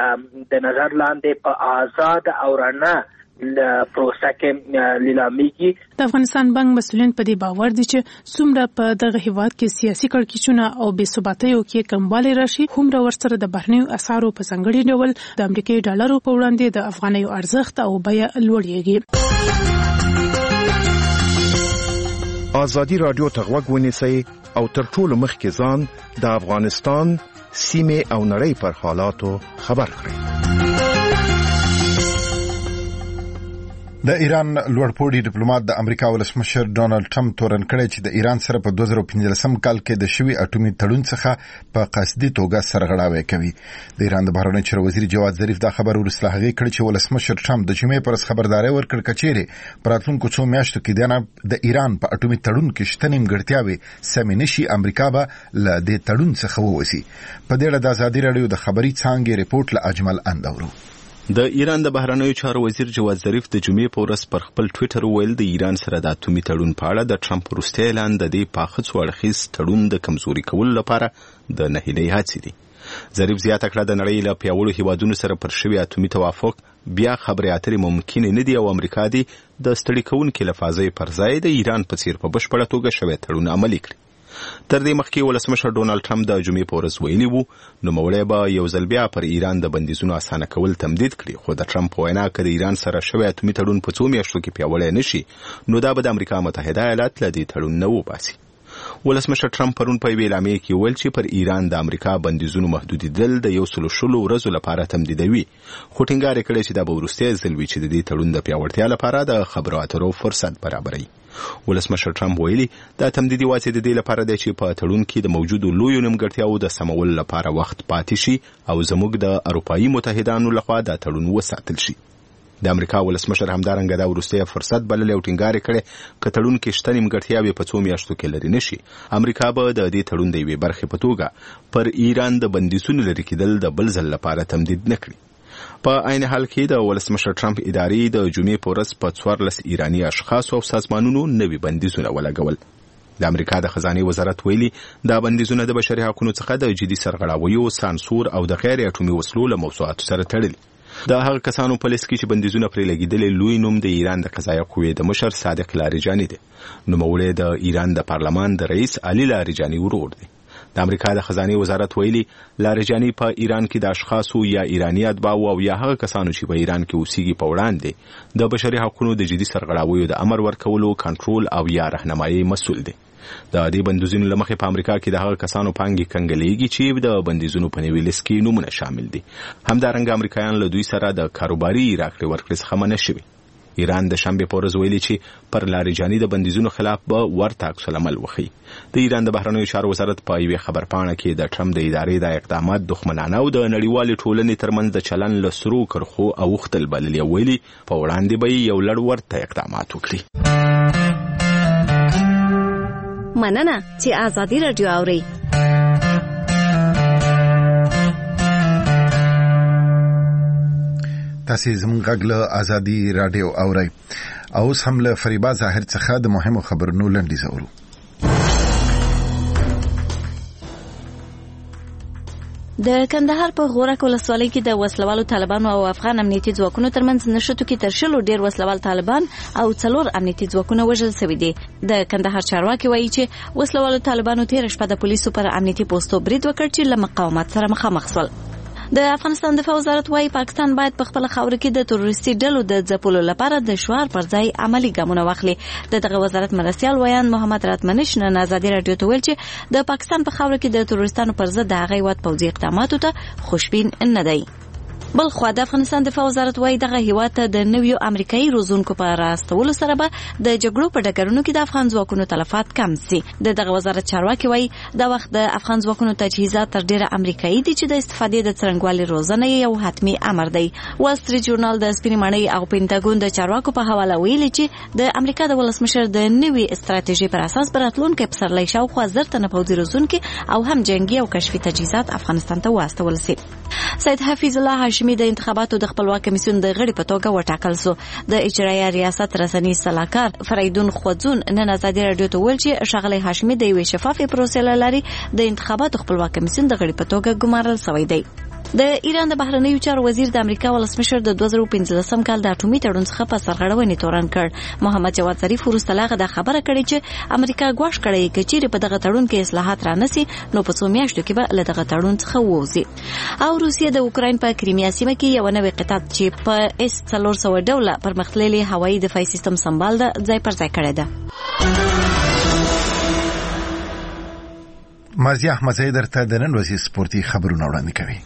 د نظر لاندې په آزاد او رڼا پروسه کې لیلامیږي. د افغانستان بانک مسؤلین په دې باور دي چې څومره په دغه هیواد کې سیاسي کړکېچونه او بې ثباتیو کې کموالی راشي، هومره ورسره د بهرنیو اسعارو په ځانګړي ډول د امریکایي ډالرو په وړاندې د افغانیو ارزښت او بیه لوړیږي. ازادي راډیو ته غوږ ونیسئ او تر ټولو مخکې ځان د افغانستان سیمې او نړۍ پر حالاتو خبر کړئ. د ایران لوړپوړي ډیپلوماټ د امریکا ولسمشر ډونالد ټرمپ تورن کړی چې د ایران سره په دوه زره پنځلسم کال کې د شوي اټومي تړون څخه په قصدي توګه سرغړاوی کوي. د ایران د بهرنیو چارو وزیر جواد ظریف دا خبر وروسته هغې کړی چې ولسمشر ټرمپ د جمعې پر ورځ خبرداری ورکړ کچېرې په راتلونکو څو میاشتو کې د ایران په اټومي تړون کې شته نیمګړتیاوې سمې نشي، امریکا به له دې تړون څخه ووځي. په دې اړه د ازادي راډیو د خبري څانګې ریپورت له اجمل اندورو. د ایران د بهرنیو چارو وزیر جواد ظریف د جمعې په ورځ پر خپل ټویټر ویل د ایران سره د اټومي تړون په اړه د ټرمپ وروستی اعلان د دې پاخه څو اړخیز تړون د کمزوري کولو لپاره د نهیلۍ هڅې دي. ظریف زیاته کړه د نړۍ له پیاوړو هیوادونو سره پر شوي اټومي توافق بیا خبرې اترې ممکن نه دي او امریکا دي د ستړي کوونکي لفاظي پر ځای د ایران په څیر په بشپړه توګه شوی تړون عملي کړي. تر دې مخکې ولسمشر ډونالد ټرمپ د جمعې په ورځ ویلي وو نوموړی به یو ځل بیا پر ایران د بندیزونو اسانه کول تمدید کړي، خو د ټرمپ په وینا که د ایران سره شوی اټومي تړون په څو میاشتو کې پیاوړی نشي نو دا به د امریکا متحده ایالات له دې تړون نه وباسي. ولسمشر ټرمپ پرون په یوې اعلامیه کې ویل چې پر ایران د امریکا بندیزونو محدودیدل د یو سلو شلو ورځو لپاره تمدیدوي، خو ټینګار یې کړی چې دا به وروستی ځل وي چې د دې تړون د پیاوړتیا لپاره د خبرو اترو فرصت برابروي. ولسمشر ټرمپ ویلي دا تمدید یوازې د دې لپاره دی چې په تړون کې د موجودو لویو نیمګړتیاوو د سمولو لپاره وخت پاتې شي او زموږ د اروپایي متحدانو لخوا دا تړون وساتل شي. د امریکا ولسمشر همدارنګه دا وروستی فرصت بللی او ټینګار یې کړی که تړون کې شته نیمګړتیاوې په څو میاشتو کې لرې نشي، امریکا به د دې تړون د یوې برخې په توګه پر ایران د بندیزونو لرې کېدل د بل ځل لپاره تمدید نه کړي. په عین حال کې د ولسمشر ټرمپ ادارې د جمعې په ورځ په څوارلس ایراني اشخاص او سازمانونو نوي بندیزونه ولګول. د امریکا د خزانه وزارت ویلي دا بندیزونه د بشري حقوقو څخه د جدي سرغړاویو، سانسور او د غیر اټومي وسلو له موضوعاتو سره تړلي. د هغه کسانو په لیست کې چې بندیزونه پرې لګیدلې لوی نوم د ایران د قضایه قوې د مشر صادق لاریجاني دی. نوموړی د ایران د پارلمان د رئیس علي لاریجاني ورور دی. د امریکا د خزانه وزارت ویلي لاریجاني په ایران کې د اشخاصو یا ایرانی اتباعو او یا هغه کسانو چې په ایران کې اوسېږي په وړاندې د بشري حقوقو د جدي سرغړاویو د امر ورکولو، کنټرول او یا راهنمایي مسؤل دی. د دې بندیزونو لمخې په امریکا کې د هغه کسانو پانګې کنګلېږي چې د بندیزونو په نوي لیست کې نومونه شامل دي. همدارنګه امریکایان له دوی سره د کاروباري راکړې ورکړې څخه منع شوي. ایران د شنبې په ورځ ویلي چې پر لاریجاني د بندیزونو خلاف به ورته عکس العمل وښيي. د ایران د بهرنیو چارو وزارت په یوې خبرپاڼه کې د ټرمپ د ادارې د اقدامات دښمنانه او د نړیوالې ټولنې ترمنځ د چلن له سرو کرښو اوښتل بللي او ویلي په وړاندې به یو لړ ورته اقدامات وکړي. مننه چې آزادي رادیو اوري. تاسو زموږ غږ له آزادي رادیو اوري. اوس هم له فریبا ظاهر څخه د مهمو خبرونو لنډیز اورو. د کندهار په غورک ولسوالۍ کې د وسلوالو طالبانو او افغان امنیتي ځواکونو ترمنځ نښتو کې تر شلو ډیر وسلوال طالبان او څلور امنیتي ځواکونه وژل شوي دي. د کندهار چارواکي وایي چې وسلوالو طالبانو تیر شپه د پولیسو پر امنیتي پوسټو برید وکړ چې له مقاومت سره مخامخ شول. د افغانستان دفاع وزارت وايي پاکستان باید په خپل خاور کې د تروریستي ډلو د ځپلو لپاره د شعار پر ځای عملی ګامونه واخلي. د دغه وزارت مرستیال ویان محمد راتمنش نن آزادي رادیو ته ویل چې د پاکستان په خاور کې د تروریستانو پر ضد د هغې هیواد پوځي اقداماتو ته خوشبین نه دی. بل خو د افغانستان دفاع وزارت وايي دغه هیواد ته د نویو امریکایي روزونکو په راستولو سره به د جګړو په ډګرونو کې د افغان ځواکونو تلفات کم سي. د دغه وزارت چارواکي وايي دا وخت د افغان ځواکونو تجهیزات تر ډیره امریکایي دي چې د استفادې د څرنګوالي روزنه یو حتمی امر دی. وال سټریټ جورنال د سپینې ماڼۍ او پینټاګون د چارواکو په حواله ویلي چې د امریکا د ولسمشر د نوي استراتیژي پر اساس براتلونکو پسرلی شاوخوا زر تنه پوځي روزونکي او هم جنگي او کشفي تجهیزات افغانستان ته واستول شي. سید حفیظ الله هاشمی د انتخاباتو د خپلواک کمیسیون د غړي په توګه وټاکل شو. د اجرایه ریاست رسنی سلاکار فریدون خوځون نن آزادي رادیو ته ویل چې ښاغلی هاشمی د یوې شفافې پروسې له لارې د انتخاباتو خپلواک کمیسیون د غړي په توګه ګمارل شوی دی. د ایران د بهرنیو چارو وزیر د امریکا ولسمشر د دوه زره پنځلسم کال د اټومي تړون څخه په سرغړونې تورن کړ. محمد جواد ظریف وروسته له هغه دا خبره کړې چې امریکا ګواښ کړی چې چیرې په دغه تړون کې اصلاحات رانسي نو په څو میاشتو کې به له دغه تړون څخه ووځي. او روسیه د اوکراین په کریمیا سیمه کې یو نوې قطعه چې په اس څلور سوه ډوله پرمختللي هوایي دفاعي سیستم سمبال ده ځای پر ځای کړی ده. مازیه احمدزی درته د نن ورځې سپورتي خبرونه وړاندې کوي.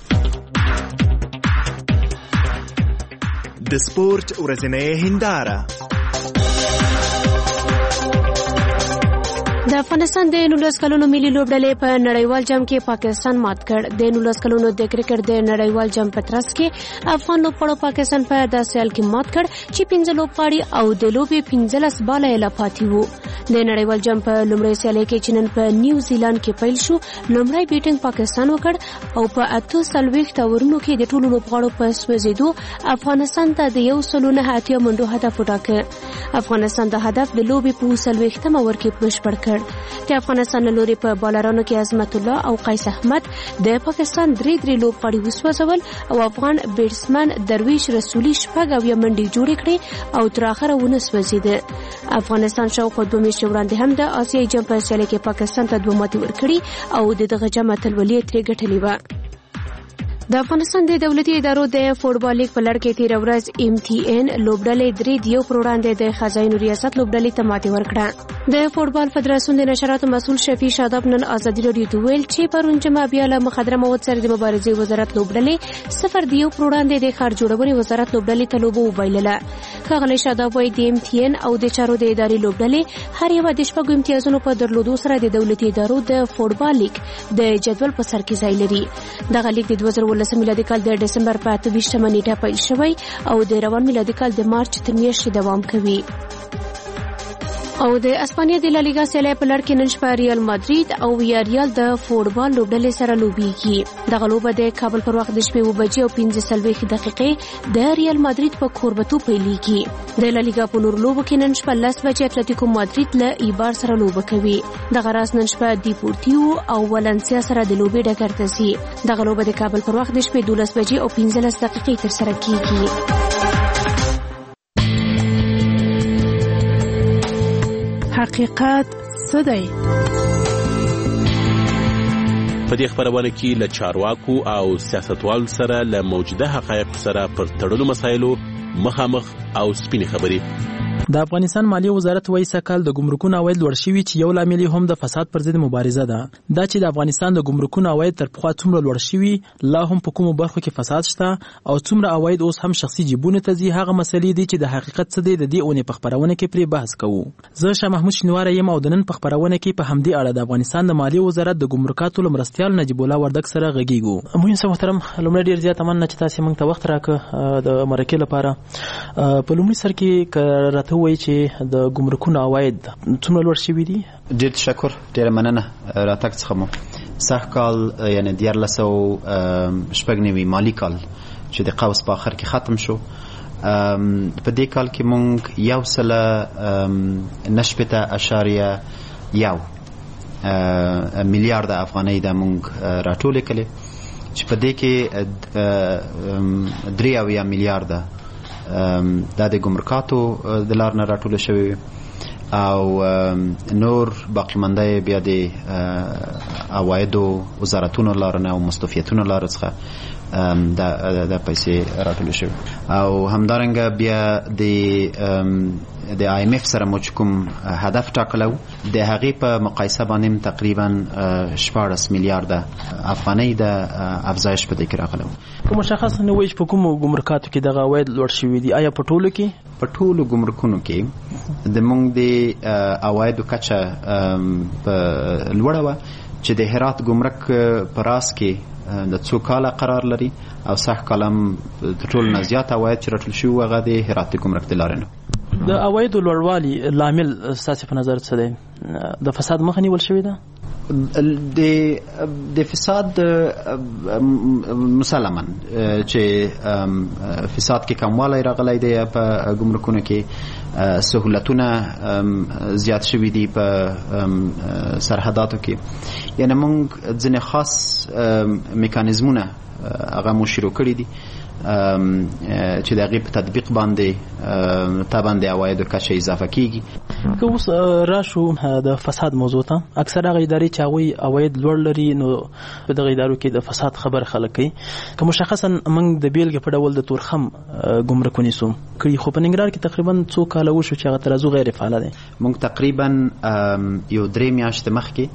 د سپورت ورځنۍ هنداره. د افغانستان د نولس کلونو ملي لوبډلې په نړیوال جام کې پاکستان مات کړ. د نولس کلونو د کرکټ د نړیوال جام په ترڅ کې افغان لوبغاړو پاکستان په داسې حال کې مات کړ چې پنځه لوبغاړي او د لوبې پنځلس باله یې لا پاتې وو. د نړیوال جام په لومړۍ سیالۍ کې چې نن په نیوزیلند کې پیل شو لومړی بیټینګ پاکستان وکړ او په اته څلوېښت اورونو کې د ټولو لوبغاړو په سوځېدو افغانستان ته د یو سلو نه اتیا منډو هدف وټاکه. افغانستان د هدف د لوبې په څلوېښتمه اوور کې بشپړ کړ. د افغانستان له لوري په بالرانو کې عظمت الله او قیس احمد د پاکستان درې درې لوبغاړي وسوځول او افغان بیټسمن درویش رسولي شپږ اویا منډې جوړې کړې او تر اخره ونه سوځېده. افغانستان شاوخوا دوه میاشتې وړاندې هم د اسیایي جام په سیالۍ کې پاکستان ته دوه ماتې ورکړي او د دغه جام اتلولي یې ترې ګټلې وه. د افغانستان د دولتي ادارو د فوټبال لیګ په لړ کې تیر ورځ ام ټي ان لوبډلې درې دیو پر وړاندې د خزاینو ریاست لوبډلې ته ماتې ورکړه. د فوټبال فدراسیون د نشراتو مسؤل شفیع شاداب نن آزادي رادیو ته ویل چې پرون جمعه بیا له مخدره مواد سره د مبارزې وزارت لوبډلې صفر دیو پر وړاندې د ښار جوړونې وزارت لوبډلې ته لوبه وبایلله. ښاغلی شاداب وایي د ام ټي ان او د چارو د ادارې لوبډلې هر یوه د شپږو امتیازونو په درلودو سره د دولتي ادارو د فوټبال لیګ د جدول په سر کې ځای لري. دغه لیګ د دوه زره اوولسم میلادي کال د ډسمبر په اته ویشتمه نیټه پیل شوی او د روان میلادي کال د مارچ تر میاشتې دوام کوي. او د اسپانیا د لالیګا سیالۍ په لړ کې نن شپه ریال مادرید او ویاریال د فوټبال لوبډلې سره لوبېږي. دغه لوبه د کابل پر وخت د شپې اوه بجې او پنځه څلوېښت دقیقې د ریال مادرید په کوربتو پیلېږي. د لالیګا په نور لوبو کې نن شپه لس بجې اتلتیکو مادرید له ایبار سره لوبه کوي. دغه راز نن شپه دیپورتیو او ولنسیا سره د لوبې ډګر ته ځي. دغه لوبه د کابل پر وخت د شپې دولس بجې او پنځلس دقیقې ترسره کیږي. حقیقت څه دی؟ په دې خبرونه کې له چارواکو او سیاستوالو سره له موجوده حقایقو سره پر تړلو مسایلو مخامخ او سپینې خبرې. د افغانستان مالیه وزارت وایي سکهال د ګمرکونو عواید لوړ شوي چې یو لامل هم د فساد پر ضد مبارزه ده. دا چې د افغانستان د ګمرکونو عواید تر پخوا څومره لوړ شوي، لا هم په کومو برخو کې فساد شته او څومره عواید اوس هم شخصي جیبونو ته ځي، هغه مسلې دي چې د حقیقت څه دی د دې اونۍ په خبرونه کې پرې بحث کوو. زه شاه محمود شینواری یم او د نن په خبرونه کې په همدې اړه د افغانستان د مالیه وزارت د ګمرکاتو له مرستیال نجیب الله وردګ سره غږیږو. مهم څه محترم، لومړی ډیر زیات مننه چې تاسو موږ ته وخت راکړ د مرکې لپاره. په لومړي سر کې راته وایي چې د ګمرکونو عواید څومره لوړ شوي دي؟ ډېر تشکر، ډېره مننه راتګ څخه مو. سږ کال یعنې دیارلس سوه شپږ نوي مالي کال چې د قوس په آخر کې ختم شو، په دې کال کې مونږ یو سله نه شپېته اشاریه یو میلیارده افغانۍ د مونږ راټولې کړې چې په دې کې درې اویا میلیارده دا د ګمرکاتو د لار نه راټوله شوی او نور باقی مانده بیا د عوایدو وزارتونو لار نه او مستوفیتونو لار څخه دا د پیسې راټوله شوی. او همدارنګه بیا د د آی ایم اف سره مو چې کوم هدف ټاکلو د هغې په مقایسه باندې تقریبا شپاړس میلیارده افغانۍ د افزایش په دې کې راغلو. که مشخص نه وایي چې په کومو ګمرکاتو کې دغه عواید لوړ شوي دي، آیا په ټولو کې؟ په ټولو ګمرکونو کې د موږ د عوایدو کچه په لوړه وه چې د هرات ګمرک په راس کې د څو کاله قرار لري او سږ کال هم د ټولو نه زیات عواید چې راټول شوي هغه د هرات ګمرک د لارې نه. د عوایدو لوړوالي لامل ستاسې په نظر څه دی؟ د فساد مخه نیول شوې ده؟ د د فساد مسلما چې فساد کې کموالی راغلی دی په ګمرکونو کې، سهولتونه زیات شوي دي په سرحداتو کې، یعنی موږ ځینې خاص میکانیزمونه هغه مو شروع کړي دي چې د هغې په تطبیق باندې طبعا د عوایدو کچه اضافه کیږي. که اوس راشو د فساد موضوع ته، اکثر هغه ادارې چې هغوی عواید لوړ لري نو په دغه ادارو کې د فساد خبر خلک کوي. که مشخصا موږ د بیلګې په ډول د تورخم ګمرک ونیسو کړي، خو په ننګرهار کې تقریبا څو کاله وشو چې هغه ترازو غیر فعاله دی. موږ تقریبا یو درې میاشتې مخکې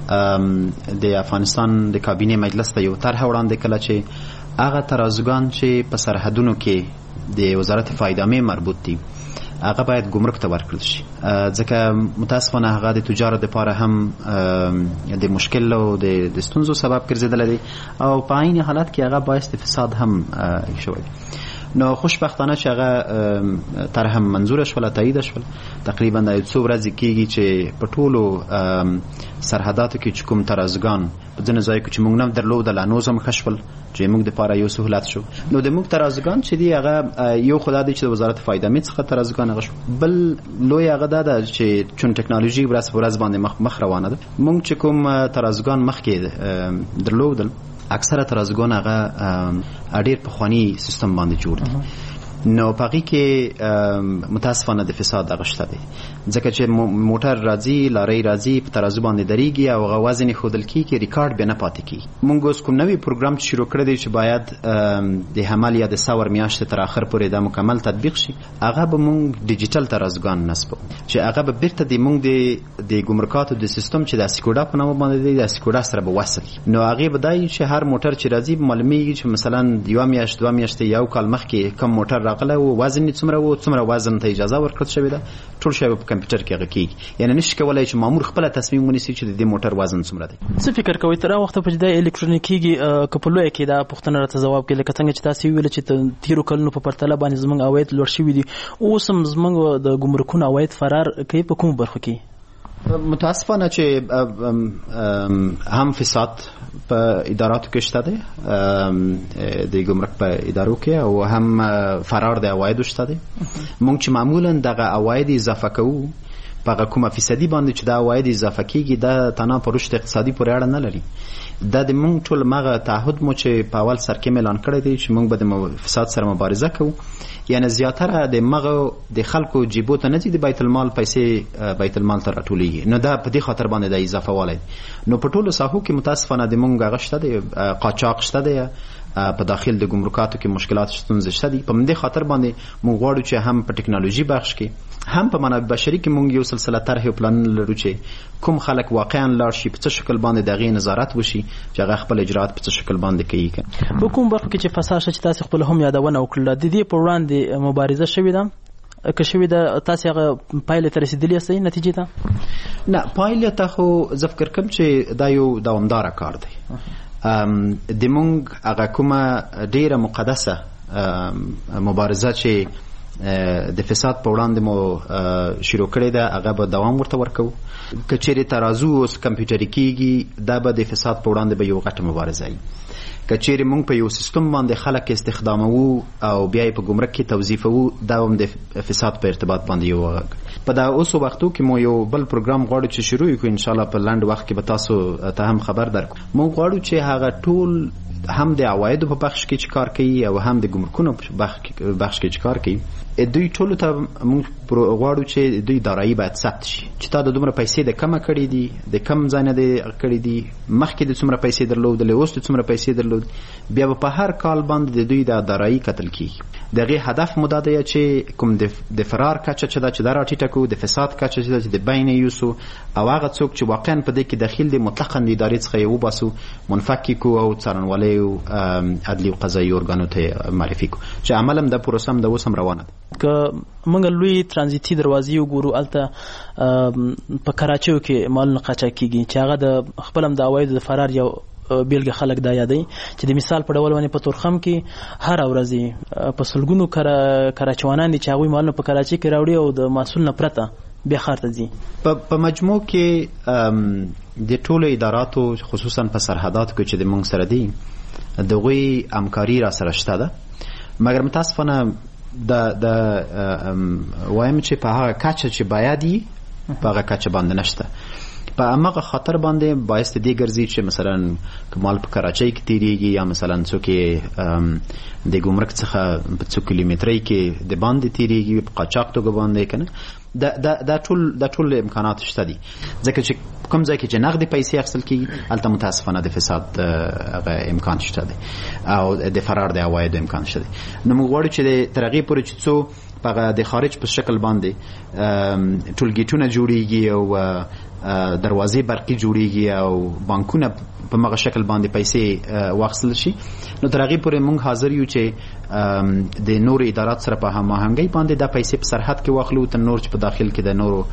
د افغانستان د کابینې مجلس ته یو طرحه وړاندې کړه چې هغه ترازوګان چې په سرحدونو کې د وزارت فایدامې مربوط دي هغه باید ګمرک ته ورکړل شي، ځکه متاسفانه هغه د تجارت لپاره هم د مشکل او د ستونزو سبب ګرځېدلی دی او په عین حالت کې هغه باعث د فساد هم شوی. نو خوشبختانه چې هغه طرح هم منظوره شوله، تایید شوله. تقریبا د یو څو ورځې کېږي چې په ټولو سرحداتو کې چې کوم ترازوګان په ځینو ځایو کې چې موږ نه درلودل هنوز هم ښه شول چې موږ دپاره یو سهولت شو. نو د موږ ترازوګان چې دي هغه یو خو دا دی چې د وزارت فایدامې څخه ترازوګان هغه شو، بل لوی هغه دا ده چې چون ټکنالوژي ورځ په ورځ باندې مخ مخ روانه ده، موږ چې کوم ترازوګان مخکې درلودل اکثره ترازوګان هغه ډېر پخواني سیستم باندې جوړ دي. نو په هغې کې متاسفانه د فساد دغه شته دی، ځکه چې موټر راځي، لارۍ راځي، په ترازو باندې درېږي او هغه وزن یې ښودل کېږي، ریکارډ بیا نه پاتې کېږي. موږ اوس کوم نوی پروګرام چې شروع کړی دی چې باید د حمل یا د ثور میاشتې تر آخر پورې دا مکمل تطبیق شي، هغه به موږ ډیجیټل ترازوګان نصبو چې هغه به بیرته د موږ د ګمرکاتو د سیستم چې د اسیکوډا په نامه باندې دی د اسیکوډا سره به وصل. نو هغې به دا چې هر موټر چې راځي معلومیږي چې مثلا یوه میاشت دوه میاشتې یو کال مخکې کوم موټر راغله او وزن یې څومره و څومره وزن ته اجازه ورکړل شوې ده ټول شی په کمپیوټر کې هغه کېږي یعنی نشي کولای چې مامور خپل تصمیم ونیسي چې د دې موټر وزن څومره دی. څه فکر کوئ تر هغه وخته پورې د الکترونیکي کپلوي کې دا پوښتنه راته ځواب کې لکه څنګه چې تاسو ویل چې تیرو کلونو په پرتله باندې زموږ عواید لوړ شوي دي اوس هم زموږ د ګمرکونو عواید فرار کوي په کوم برخو کې؟ متاسفانه چې هم فساد په اداراتو کې شته دی د ګمرک په ادارو کې او هم فرار د عوایدو شته دی. موږ چې معمولا دغه عواید اضافه کوو په کومه فیصدي باندې چې دا عواید اضافه کیږي دا تنها په رشد اقتصادي پورې اړه نه لري. دا د موږ ټول مغه تعهد مو چې په اول سر کې اعلان کړی دی چې موږ به د فساد سره مبارزه کوو یعنی زیاتره د مغه د خلکو جیبو ته نه ځي د بیت المال پیسې بیت المال ته راټولېږي نو دا په دې خاطر باندې د اضافه والی نو په ټولو ساحو کې متاسفانه د موږ هغه شته دی قاچاق شته دی په داخل د ګمرکاتو کې مشکلات ستونزې شته دي په دې خاطر باندې موږ غواړو چې هم په ټکنالوژي بخش کې هم په منابع بشري کې موږ یو سلسله طرح او پلان لرو چې کوم خلک واقعا لاړ شي په څه شکل باندې دغه نظارت وشي چې هغه خپل اجرات په څه شکل باندې کوي. په کوم برخه کې چې فساد شته چې تاسو خپل هم یادونه وکړه د دې په وړاندې مبارزه شوې ده که شوې ده تاسو هغه پایله ته رسیدلی یاستئ نتیجې ته؟ نه پایله ته خو زه فکر کوم چې دا یو دوامدار کار دی. د مونږ هغه کومه ډیره مقدسه مبارزه چې د فساد په وړاندې مو شروع کړې ده هغه به دوام ورته ورکوو. که چیرې ترازو اوس کمپیوټري کیږي دا به د فساد په وړاندې به یو غټه مبارزه وي. که چیرې مونږ په یو سیستم باندې خلک استخداموو او بیا یې په ګمرک کې توظیفوو دا هم د فساد په ارتباط باندې یو په دا اوسو وختو کې مو یو بل پروګرام غواړو چې شروع کړو ان شاء الله په لاندې وخت کې به تاسو ته هم خبر درکړو. مونږ غواړو چې هغه ټول هم د عوایدو په بخش کې چې کار کوي او هم د ګمرکونو په بخش کې چې کار کوي دوی ټولو ته موږ غواړو چې دوی دارایی باید ثبت شي چې تا د دومره پیسې د کمه کړي دي د کم ځای نه دي کړي دي مخکې د څومره پیسې درلودلې اوس د څومره پیسې درلود بیا به په هر کال باندې د دوی د دارایی کتل کیږي. دغه هدف مو دا دی چې کوم د فرار کچه چې دا چې دا راټیټه کو د فساد کچه چې د بین یوسو او هغه څوک چې واقعا په دې کې داخل دي مطلقاً د ادارې څخه یو باسو منفک کو او څارنوالۍ او عدلي او قضایي ارګانو ته معرفي کو چې عملاً د پروسه هم د اوس هم روانه ده. که موږ لوی ترانزیتي دروازې وګورو الته په کراچیو کې مالونه قاچاق کیږي چې هغه د خپل هم د عوایدو د فرار یو بیلګه خلک دا یادوي چې د مثال په ډول باندې په تورخم کې هر ورځ په سلګونو کراچوانان دي چې هغوی مالونه په کراچي کې راوړي او د مسؤل نه پرته بیا ښار ته ځي. په مجموع کې د ټولو اداراتو خصوصا په سرحداتو کې چې د موږ سره دي دغوی همکاري را سره شته ده مګر متاسفانه د د وایم چې په هغه کچه چې باید یې په هغه کچه باندې نشته. په هغه خاطر باندې باعث دې ګرځي چې مثلا کمال په کراچۍ کې تیریږي یا مثلا څوک د ګمرک څخه په څو کیلومترۍ کې د باندې تیریږي په قاچاق توګه باندې کنه دا دا دا ټول دا ټول امکانات شته دي ځکه چې کوم ځای کې چې نقد پیسې اخیستل کیږي هلته متاسفانه د فساد هغه امکان شته دی او د فرار د عوایدو امکان شته دی. نو موږ غواړو چې د تر هغې پورې چې څو په د خارج په شکل باندې ټولګیټونه جوړیږي او دروازې برقي جوړیږي او بانکونه په مغه شکل باندې پیسې واخیستل شي نو تر هغې پورې موږ حاضر یو چې د نورو ادارات سره په هماهنګۍ باندې دا پیسې په سرحد کې واخلو تر نور چې په داخل کې د نورو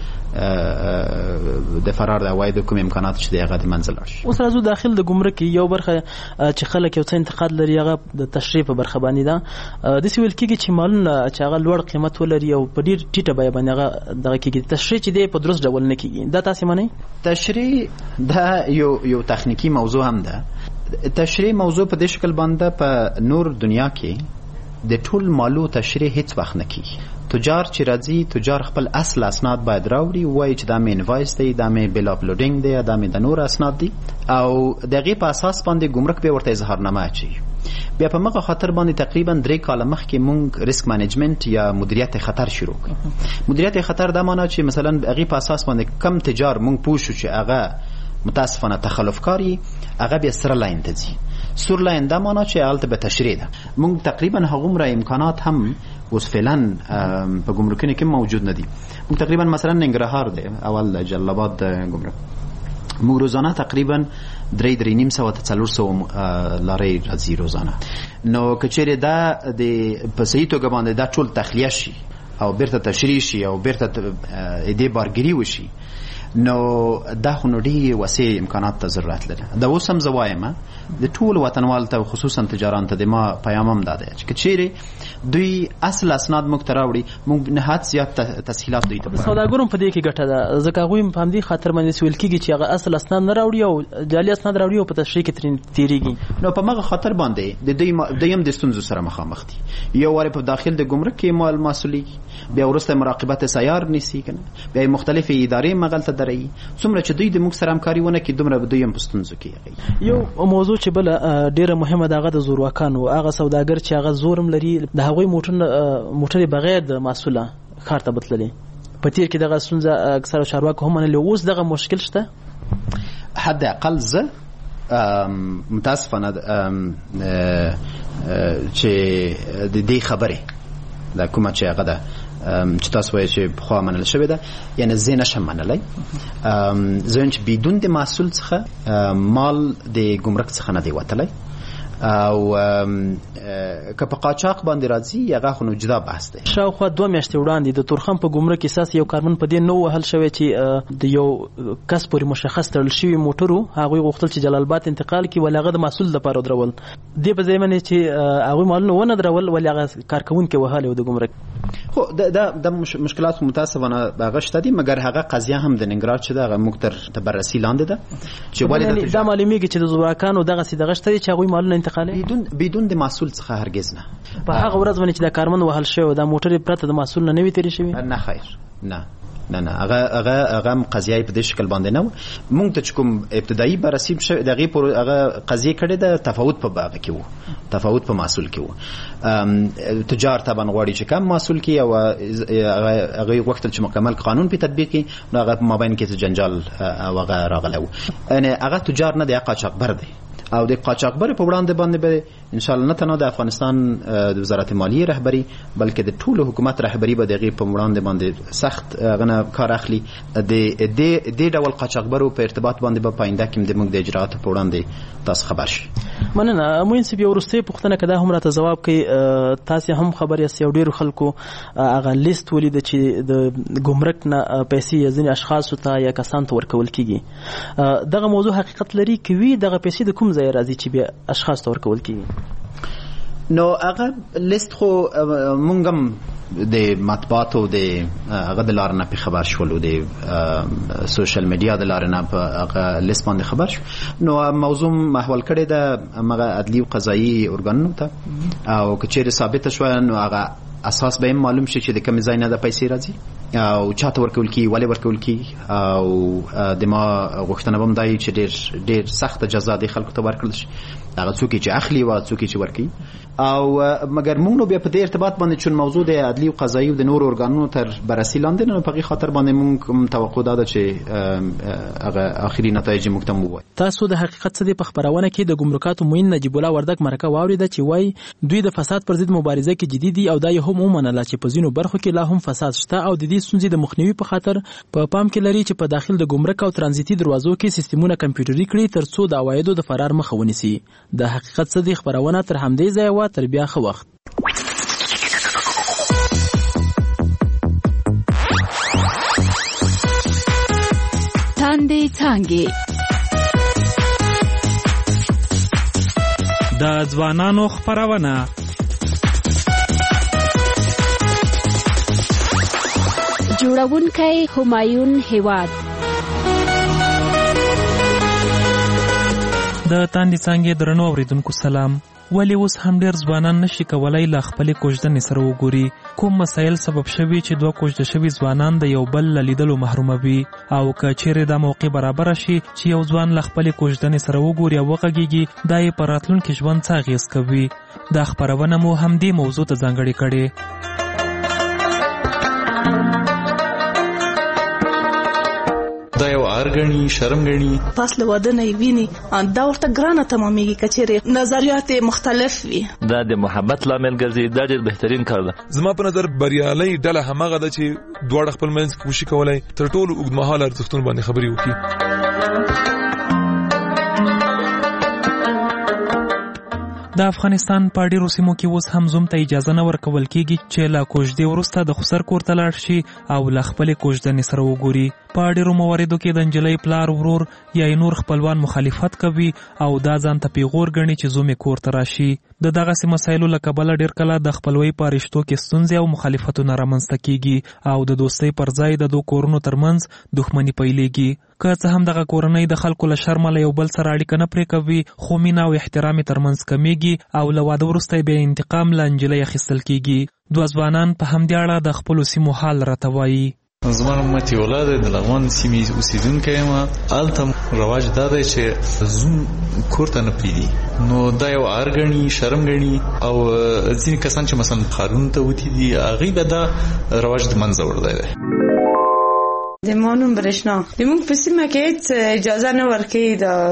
د فرار د عوایدو کوم امکانات چې دی هغه د منځ لاړ شي. اوس راځو داخل د ګمرک یو برخه چې خلک یو څه انتقاد لري هغه د تشریح په برخه باندې ده داسې ویل کېږي چې مالونه چې هغه لوړ قیمت ولري او په ډېر ټیټه بیه باندې هغه دغه کېږي تشریح چې دی په درست ډول نه کېږي دا تاسې منئ؟ تشریح دا یو یو تخنیکی موضوع هم ده. تشریح موضوع په دې شکل باندې په نور دنیا کې د ټول مالو تشریح هیڅ وخت نه کېږي. تجار چې راځي تجار خپل اصل اسناد باید راوړي وایي چې دا مې انوایس دی دا مې بیل اپلوډینګ دی دا مې د نور اسناد دي او د هغې په اساس باندې ګمرک به ورته اظهارنامه اچوي. بیا په مغه خاطر باندې تقریبا درې کاله مخکې مونږ ریسک مانجمنت یا مدیریت خطر شروع کړ. مدیریت خطر دا معنی چې مثلا هغې په اساس باندې کم تجار مونږ پوه شو چې هغه متاسفانه تخلف کاری هغه بیا سره لاین ته ځي. سور لاین دا معنی چې هلته به تشریح ده. مونږ تقریبا هغومره امکانات هم اوس فعلا په ګمرکونو کې موجود نه دي. مونږ تقریبا مثلا ننګرهار دی اول جلال آباد ګمرک موږ روزانه تقریبا درې درې نیم سوه ته څلور سوه لارۍ راځي روزانه. نو که چیرې دا د په صحیح توګه باندې دا ټول تخلیه شي او بیرته تشریح شي او بیرته دې بارګري وشي نو دا خو نو ډېرې وسیع امکانات ته ضرورت لري. دا اوس هم زه وایم د ټولو وطنوالو ته خصوصا تجارانو ته د ما پیام هم دا دی چې که چیرې دوی اصل اسناد موږ ته راوړي موږ نهایت زیات تسهیلات دوی ته سوداګرو په دې کې ګټه ده ځکه هغوی په همدې خاطر باندې سویل کېږي چې هغه اصل اسناد نه راوړي او جعلي اسناد راوړي او په تشریح کې ترې تېرېږي. نو په مغه خاطر باندې د دوی دوی هم د ستونزو سره مخامخ دي. یو وارې په داخل د ګمرک کې مال مسؤلیږي بیا وروسته مراقبت سیار نیسي کنه بیا مختلفې ادارې مغل ته دري څومره چې دوی د موږ سره همکاري ونه کړي دومره به دوی هم په ستونزو کې. یو موضوع چې بله ډېره مهمه ده هغه د زورواکانو هغه سوداګر چې هغه زور هم لري د هغوی موټرې بغیر د مسؤله ښار ته بتللې. په تیر کې دغه ستونزه اکثره چارواکو هم منلې. اوس دغه مشکل شته؟ حد اقل زه متاسفانه چې د دې خبرې دا کومه چې هغه ده چې تاسو وایئ چې پخوا منل شوې ده یعنې زه نشم منلی زه چې بدون د محصول څخه مال د ګمرک څخه نه دی وتلی او که په قاچاق باندې راځي هغه خو نو جدا بحث دی. شاوخوا دوه میاشتې وړاندې د تورخم په ګمرک اساس یو کارمن په دې نو وهل شوی چې د یو کس پورې مشخص تړل شوي موټرو هغوی غوښتل چې جلال آباد انتقال کړي ولې هغه د محصول لپاره درول دې په ځای باندې چې هغوی مالونه ونه درول ولې هغه کارکوونکی وهلی و د ګمرک. خو دا د مشکلات متاسفانه هغه شته دي مګر هغه قضیه هم د ننګرهار چې هغه موږ تر بررسي لاندې ده چې ولې دا معلومیږي چې د زورواکانو دغسې دغه شته دي چې هغوی مالونه بدون بدون د محصول څخه هرگز نه. په هغه ورځ باندې چې دا کارمن وهل شوی دا موټرې پرته د محصول نه نوي تېرې شوي؟ نه خیر نه نه نه هغه هغه هغه قضیه په دې شکل باندې نه مونږ ته کوم ابتدایي بررسي شوی دغه پر هغه قضیه کړي د تفاوت په باغ کې وو تفاوت په محصول کې وو. تجار طبعا غواړي چې کم محصول کې او هغه وخت چې مکمل قانون په تطبیق کې نو هغه په مابین کې جنجال او هغه راغلو یعنی هغه تجار نه دی قاچاقبر دی او د قاچاقبر په وړاندې باندې به ان شاء الله نه تنه د افغانستان د وزارت مالیه رهبری بلکې د ټولو حکومت رهبری به دغه په وړاندې باندې سخت غنه کار اخلي. د د د ډول قاچاقبرو په ارتباط باندې په پاینده کې د موږ د اجرات په وړاندې تاسو خبر شي. مننه موین سی بیا ورسته پوښتنه کده هم راته جواب کوي. تاسو هم خبر یاست یو ډیر خلکو هغه لیست ولید چې د ګمرک نه پیسې ځینې اشخاص ته یا کسان ته ورکول کیږي. دغه موضوع حقیقت لري کوي دغه پیسې د کوم ځای راځي چې بیا اشخاص ته ورکول کیږي؟ نو هغه لیست خو مونږ هم د مطبوعاتو د هغه د لارې نه په خبر شولو د سوشل میډیا د لارې نه په هغه لیست باندې خبر شو. نو موضوع محول کړی د مغه عدلی او قضایي ارګانونو ته او که چیرې ثابت شوه نو هغه اساس به معلوم شي چې د کوم ځای نه د پیسې راځي او چاته ورکول کی ولې ورکول کی او د ما غوښتنه بم دای چې ډېر ډېر سخت جزا د خلکو ته ورکړل شي هغه څوک چې اخلي او څوک چې ورکي او مګر موږ نو بیا په دې ارتباط باندې چې موضوع د عدلی او قضایي او د نور ارګانونو تر بررسي لاندې نه په خاطر باندې موږ توقع ده چې هغه اخري نتایج موږ ته مو تاسو د حقیقت څخه په خبرونه کې د ګمرکاتو موین نجیب الله وردک مرکه واوریده چې وای دوی د فساد پر ضد مبارزه کې جدي دي او دا هم ومنله چې په ځینو برخو کې لا هم فساد شته او د دې ستونزې د مخنیوي په خاطر په پام کې لري چې په داخل د ګمرک او ترانزیتي دروازو کې سیستمونه کمپیوټري کړي ترڅو د عوایدو د فرار مخه ونیسي. د حقیقت څخه خبرونه تر همدې ځای و تر بیا خو وخت تاندې څانګې د ځوانانو خبرونه جوړونکی همایون هیواد د تاندې څانګې درنو اوریدونکو سلام. ولی اوس هم ډیر ځوانان نشي کولای له خپل کوژدنې سره وګوري کوم مسایل سبب شوي چې دوه کوژده شوي ځوانان د یو بل لیدلو محروموي او که چیرې دا موقع برابر شي چې یو ځوان له خپل کوژدنې سره وګوري او وغږیږي دا یې په راتلونکي ژوند څه اغېز کوي. دا خبرونه مو همدې موضوع ته ځانګړې کړې. دا یو ارګنی شرم غنی فاصله واده نه ویني دا ورته ګرانه تمامېږي کچېره نظریات مختلف وي دا د محبت لامل ګرځي دا ډېر بهترین کار ده. زما په نظر بریالي ډله همغه ده چې دواړه خپل منځ کې کوشش کولای تر ټولو اوږدمهاله ارزښتونو باندې خبرې وکړي. د افغانستان په ډیرو سیمو کې اوس هم زوم ته اجازه نه ورکول کیږي چې له کوژدې وروسته د خسر کور ته لاړ شي او له خپلې کوژدنې سره وګوري. په ډیرو مواردو کې د نجلۍ پلار، ورور یا نور خپلوان مخالفت کوي او دا ځان ته پیغور ګڼي چې زوم یې کور ته راشي. د دغسې مسایلو له کبله ډیر کله د خپلوۍ په رشتو کې ستونزې او مخالفتونه رامنځته کیږي او د دوستۍ پر ځای د دوه کورونو ترمنځ دښمني پیلېږي. که څه هم دغه کورنۍ د خلکو له شرمه له یو بل سره اړیکه نه پرې کوي، خو مینه او احترام یې ترمنځ کمیږي او له واده وروسته بیا انتقام له نجلۍ اخیستل کیږي. دوه ځوانان په همدې اړه د خپلو سیمو حال راته وایي. زما نوم متي الله دی، د لغمان سیمې اوسېدونکی یم. هلته رواج دا دی چې زوم کور ته نه پرېږدي، نو دا یو عار ګڼي، شرم ګڼي او ځینې کسان چې مثلا ښارونو ته وتي دي هغوی به دا رواج د منځه وړلی دی. د مانوم برېښنا د موږ په سیمه کې هېڅ اجازه نه ورکوي،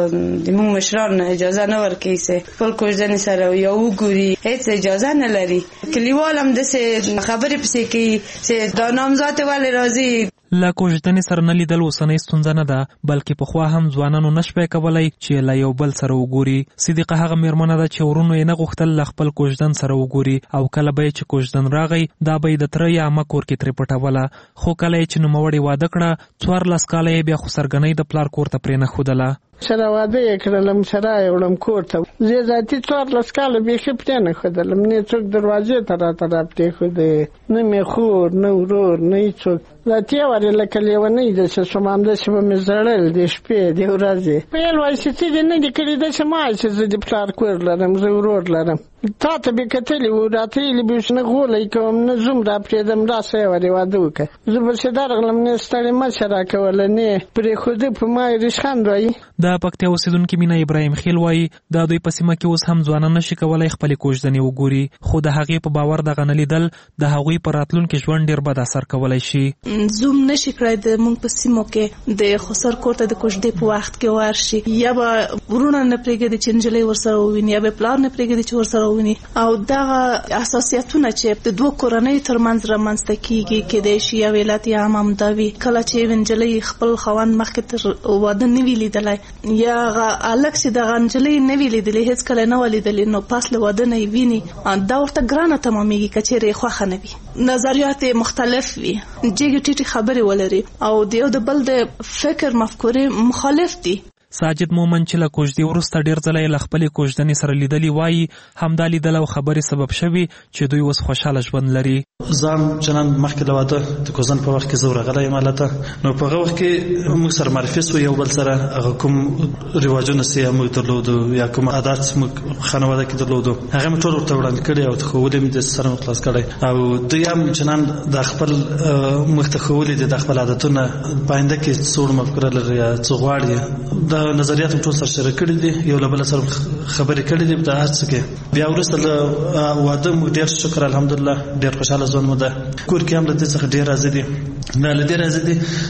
د موږ مشران اجازه نه ورکوي چې خپل کوژدنې سره یا وګوري، هېڅ اجازه نه لري. کلیوال هم داسې خبرې پسې کوي چې دا نامزاد ولې راځي. له کوژدنې سره نه لیدل اوسنۍ ستونزه نه ده، بلکې پخوا هم ځوانانو نشوی کولی چې له یو بل سره وګوري. صدیقه هغه میرمنه ده چې ورونو یې نه غوښتل له خپل کوژدن سره وګوري او کله به یې چې کوژدن راغی دا به یې د تره یا عمه کور کې ترې پټوله، خو کله یې چې نوموړې واده کړه څوارلس کاله یې بیا خو سرګنۍ د پلار کور ته پرې نه ښودله. سره واده یې کړلم، سره یې وړم کور ته. زه ذاتي څوارلس کاله بیخي پرې نه ښودلم، نه څوک دروازې ته راته را پرېښودی، نه مې خور نه ورور نه هېڅوک. ذاتي ورې لکه لیونۍ داسې شوم، همداسې به مې زړل د شپې د ورځې. ویل وایي چې څه دې نه دي کړي، داسې مه وایه چې زه د پلار کور لرم، زه ورور لرم. تا ته به کتلي وو، راته ویلي به نه غولی کوم نه زوم را پرېږدم، راسه یې ورې واده وکړه. زه پسې درغلم، نه ستړې مه شه راکوله، نه پرېښوده په ما یې ریشخند وایي. د پکتیا اوسېدونکي مینا ابراهیم خیل وایي د دوی په سیمه کې اوس هم ځوانان نشي کولی خپلې کوژدنې وګوري، خو د هغې په باور دغه نه لیدل د هغوی په راتلونکي ژوند ډېر بد اثر کولی شي. زوم نشي کړی د موږ په سیمو کې د خسر کور ته د کوژدې په وخت کې ورشي، یا به ورونه نه پرېږدي چې نجلۍ ورسره وویني، یا به پلار نه پرېږدي چې ورسره وویني. او دغه اساسیتونه چې د دوه کورنیو ترمنځ رامنځته کیږي، کېدای شي یو علت یې هم همدا وي. کله چې یوه نجلۍ خپل خاوند مخکې تر واده نه وي لیدلی، یا هغه هلک چې دغه نجلۍ نه وي لیدلې، هېڅ کله نه وه لیدلې، نو پاس له واده نه یې ویني، دا ورته ګرانه تمامېږي که چېرې یې خوښه نه وي. نظریات یې مختلف وي، جګې ټیټې خبرې ولري او د یو د بل د فکر مفکورې مخالف دي. ساجد مومن چې له کوژدې وروسته ډېر ځله یې له خپلې کوژدنې سره لیدلي وایي همدا لیدل او خبرې سبب شوي چې دوی اوس خوشحاله ژوند لري. زه هم چنان مخکې له واده د کوژدن په وخت کې زه ورغلی یم هلته، نو په هغه وخت کې موږ سره معرفي سو یو بل سره، هغه کوم رواجونه چې موږ درلودو یا کوم عادات موږ خانواده کې درلودو هغه مې ټول ورته وړاندې کړي او ښوولي مې د سره مې خلاص کړی، او دوی هم چنان د خپل موږ ته ښوولي دي د خپل عادتونه په آینده کې څه وړ مفکوره لري یا څه غواړي. د نظریات ټول سره شریک کړي دي، یو له بل سره خبرې کړي دي په هر څه کې. بیا وروسته له واده موږ ډېر شکر الحمدلله ډېر خوشحاله ژوند مو ده. کور کې هم له دې څخه ډېر راضي دي، نه له دې راضي دي